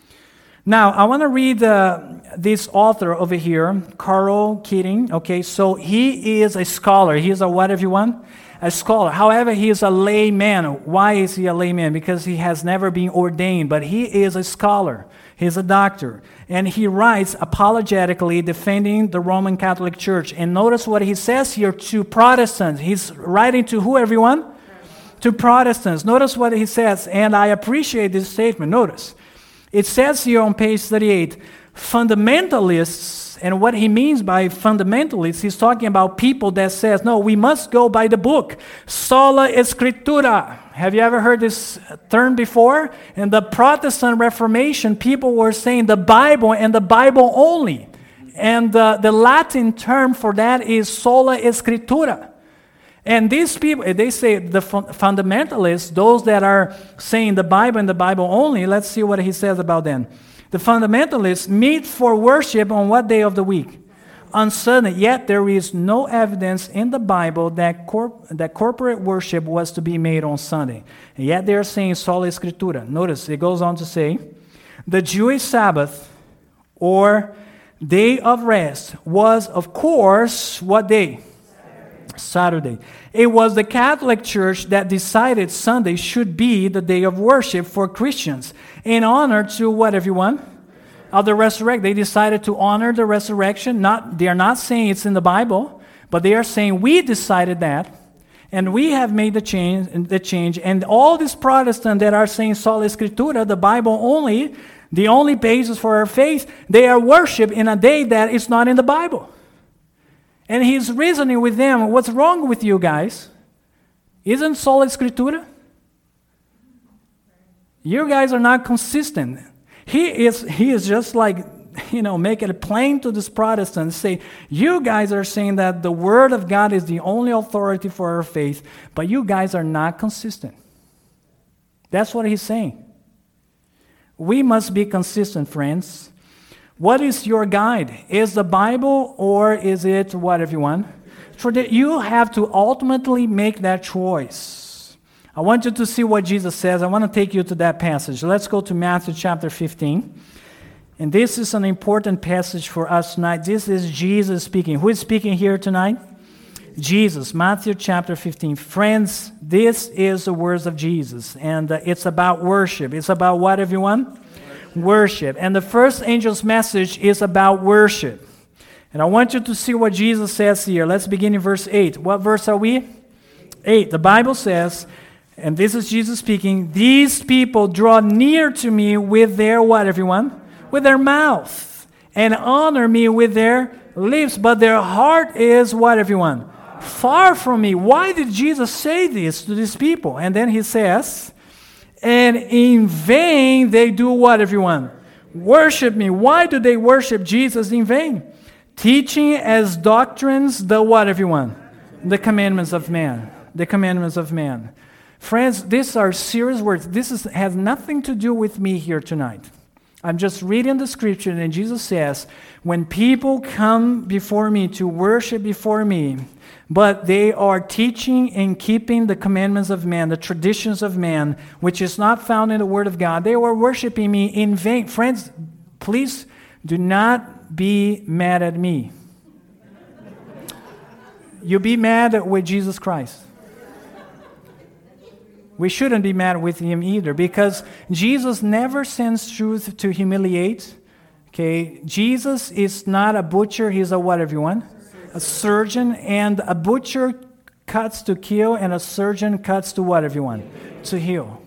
Now, I want to read this author over here, Karl Keating. Okay, so he is a scholar. He is a what, everyone? A scholar. However, he is a layman. Why is he a layman? Because he has never been ordained, but he is a scholar. He's a doctor. And he writes apologetically defending the Roman Catholic Church. And notice what he says here to Protestants. He's writing to who, everyone? To Protestants. Notice what he says, and I appreciate this statement. Notice. It says here on page 38, fundamentalists, and what he means by fundamentalists, he's talking about people that says, no, we must go by the book. Sola Scriptura. Have you ever heard this term before? In the Protestant Reformation, people were saying the Bible and the Bible only. And the Latin term for that is sola Scriptura. And these people, they say the fundamentalists, those that are saying the Bible and the Bible only, let's see what he says about them. The fundamentalists meet for worship on what day of the week? On Sunday. Yet there is no evidence in the Bible that corporate worship was to be made on Sunday. And yet they are saying sola Scriptura. Notice, it goes on to say, the Jewish Sabbath or day of rest was, of course, what day? Saturday. It was the Catholic Church that decided Sunday should be the day of worship for Christians in honor to what, everyone? of the resurrection. They decided to honor the resurrection. They are not saying it's in the Bible, but they are saying we decided that, and we have made the change. And all these Protestants that are saying sola scriptura, the Bible only, the only basis for our faith, they are worship in a day that is not in the Bible. And he's reasoning with them, what's wrong with you guys? Isn't sola scriptura? You guys are not consistent. He is just like, make it plain to this Protestant, say, you guys are saying that the Word of God is the only authority for our faith, but you guys are not consistent. That's what he's saying. We must be consistent, friends. What is your guide? Is the Bible or is it what, everyone? You have to ultimately make that choice. I want you to see what Jesus says. I want to take you to that passage. Let's go to Matthew chapter 15. And this is an important passage for us tonight. This is Jesus speaking. Who is speaking here tonight? Jesus. Matthew chapter 15. Friends, this is the words of Jesus. And it's about worship. It's about what, everyone? Worship. And the first angel's message is about worship. And I want you to see what Jesus says here. Let's begin in verse 8. What verse are we? 8. The Bible says, and this is Jesus speaking, these people draw near to me with their what, everyone? With their mouth, and honor me with their lips, but their heart is what, everyone? Far from me. Why did Jesus say this to these people? And then he says, and in vain they do what, everyone? Worship me. Why do they worship Jesus in vain? Teaching as doctrines the what, everyone? The commandments of man. The commandments of man. Friends, these are serious words. Has nothing to do with me here tonight. I'm just reading the scripture, and Jesus says, when people come before me to worship before me, but they are teaching and keeping the commandments of man, the traditions of man, which is not found in the Word of God, they are worshiping me in vain. Friends, please do not be mad at me. You be mad with Jesus Christ. We shouldn't be mad with him either, because Jesus never sends truth to humiliate. Okay, Jesus is not a butcher. He's a what, everyone? A surgeon. And a butcher cuts to kill, and a surgeon cuts to what, everyone? To heal.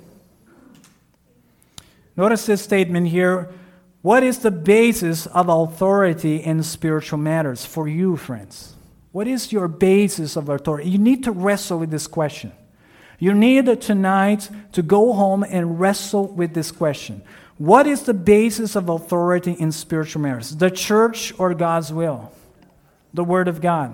Notice this statement here. What is the basis of authority in spiritual matters for you, friends? What is your basis of authority? You need to wrestle with this question. You need tonight to go home and wrestle with this question. What is the basis of authority in spiritual matters? The church or God's will? The Word of God.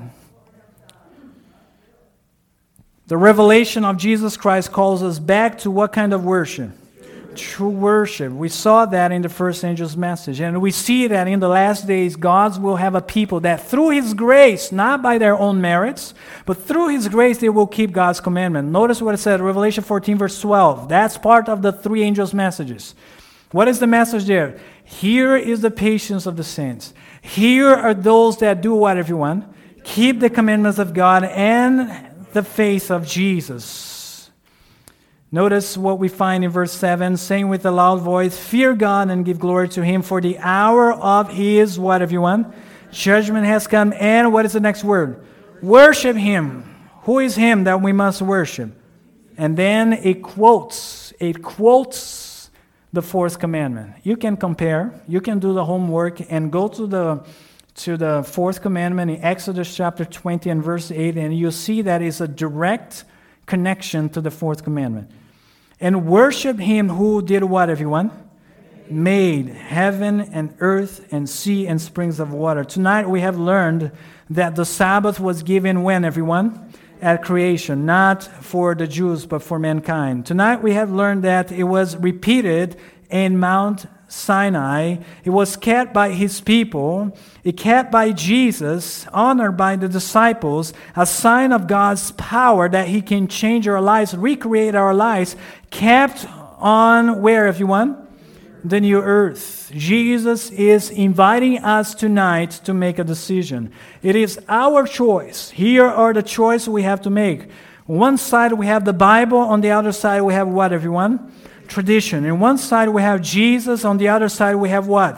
The revelation of Jesus Christ calls us back to what kind of worship? True worship. We saw that in the first angel's message. And we see that in the last days, God will have a people that through His grace, not by their own merits, but through His grace, they will keep God's commandment. Notice what it said, Revelation 14, verse 12. That's part of the three angels' messages. What is the message there? Here is the patience of the saints. Here are those that do what, everyone? Keep the commandments of God and the faith of Jesus. Notice what we find in verse 7, saying with a loud voice, fear God and give glory to Him, for the hour of His, what, everyone? Judgment has come, and what is the next word? Worship Him. Who is Him that we must worship? And then it quotes the fourth commandment. You can compare, you can do the homework and go to the fourth commandment in Exodus chapter 20 and verse 8, and you see that is a direct connection to the fourth commandment. And worship Him who did what, everyone? Made heaven and earth and sea and springs of water. Tonight we have learned that the Sabbath was given when, everyone? At creation, not for the Jews but for mankind. Tonight we have learned that it was repeated in Mount Sinai. It was kept by His people. It kept by Jesus, honored by the disciples, a sign of God's power that He can change our lives, recreate our lives, kept on where, everyone? The new earth. Jesus is inviting us tonight to make a decision. It is our choice. Here are the choices we have to make. On one side we have the Bible, on the other side we have what, everyone? Tradition. On one side we have Jesus, on the other side we have what?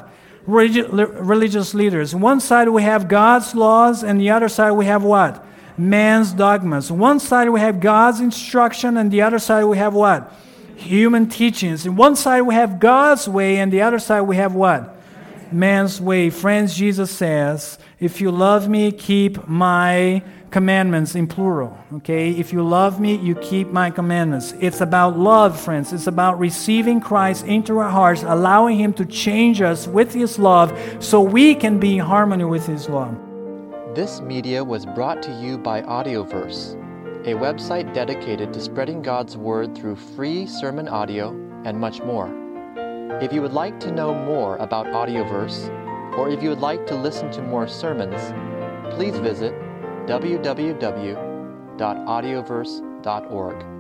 religious leaders. One side we have God's laws, and the other side we have what? Man's dogmas. One side we have God's instruction, and the other side we have what? Human teachings. And one side we have God's way, and the other side we have what? Man's way. Friends, Jesus says, if you love me, keep my commandments, in plural. Okay? If you love me, you keep my commandments. It's about love, friends. It's about receiving Christ into our hearts, allowing Him to change us with His love so we can be in harmony with His love. This media was brought to you by Audioverse, a website dedicated to spreading God's Word through free sermon audio and much more. If you would like to know more about Audioverse, or if you would like to listen to more sermons, please visit www.audioverse.org.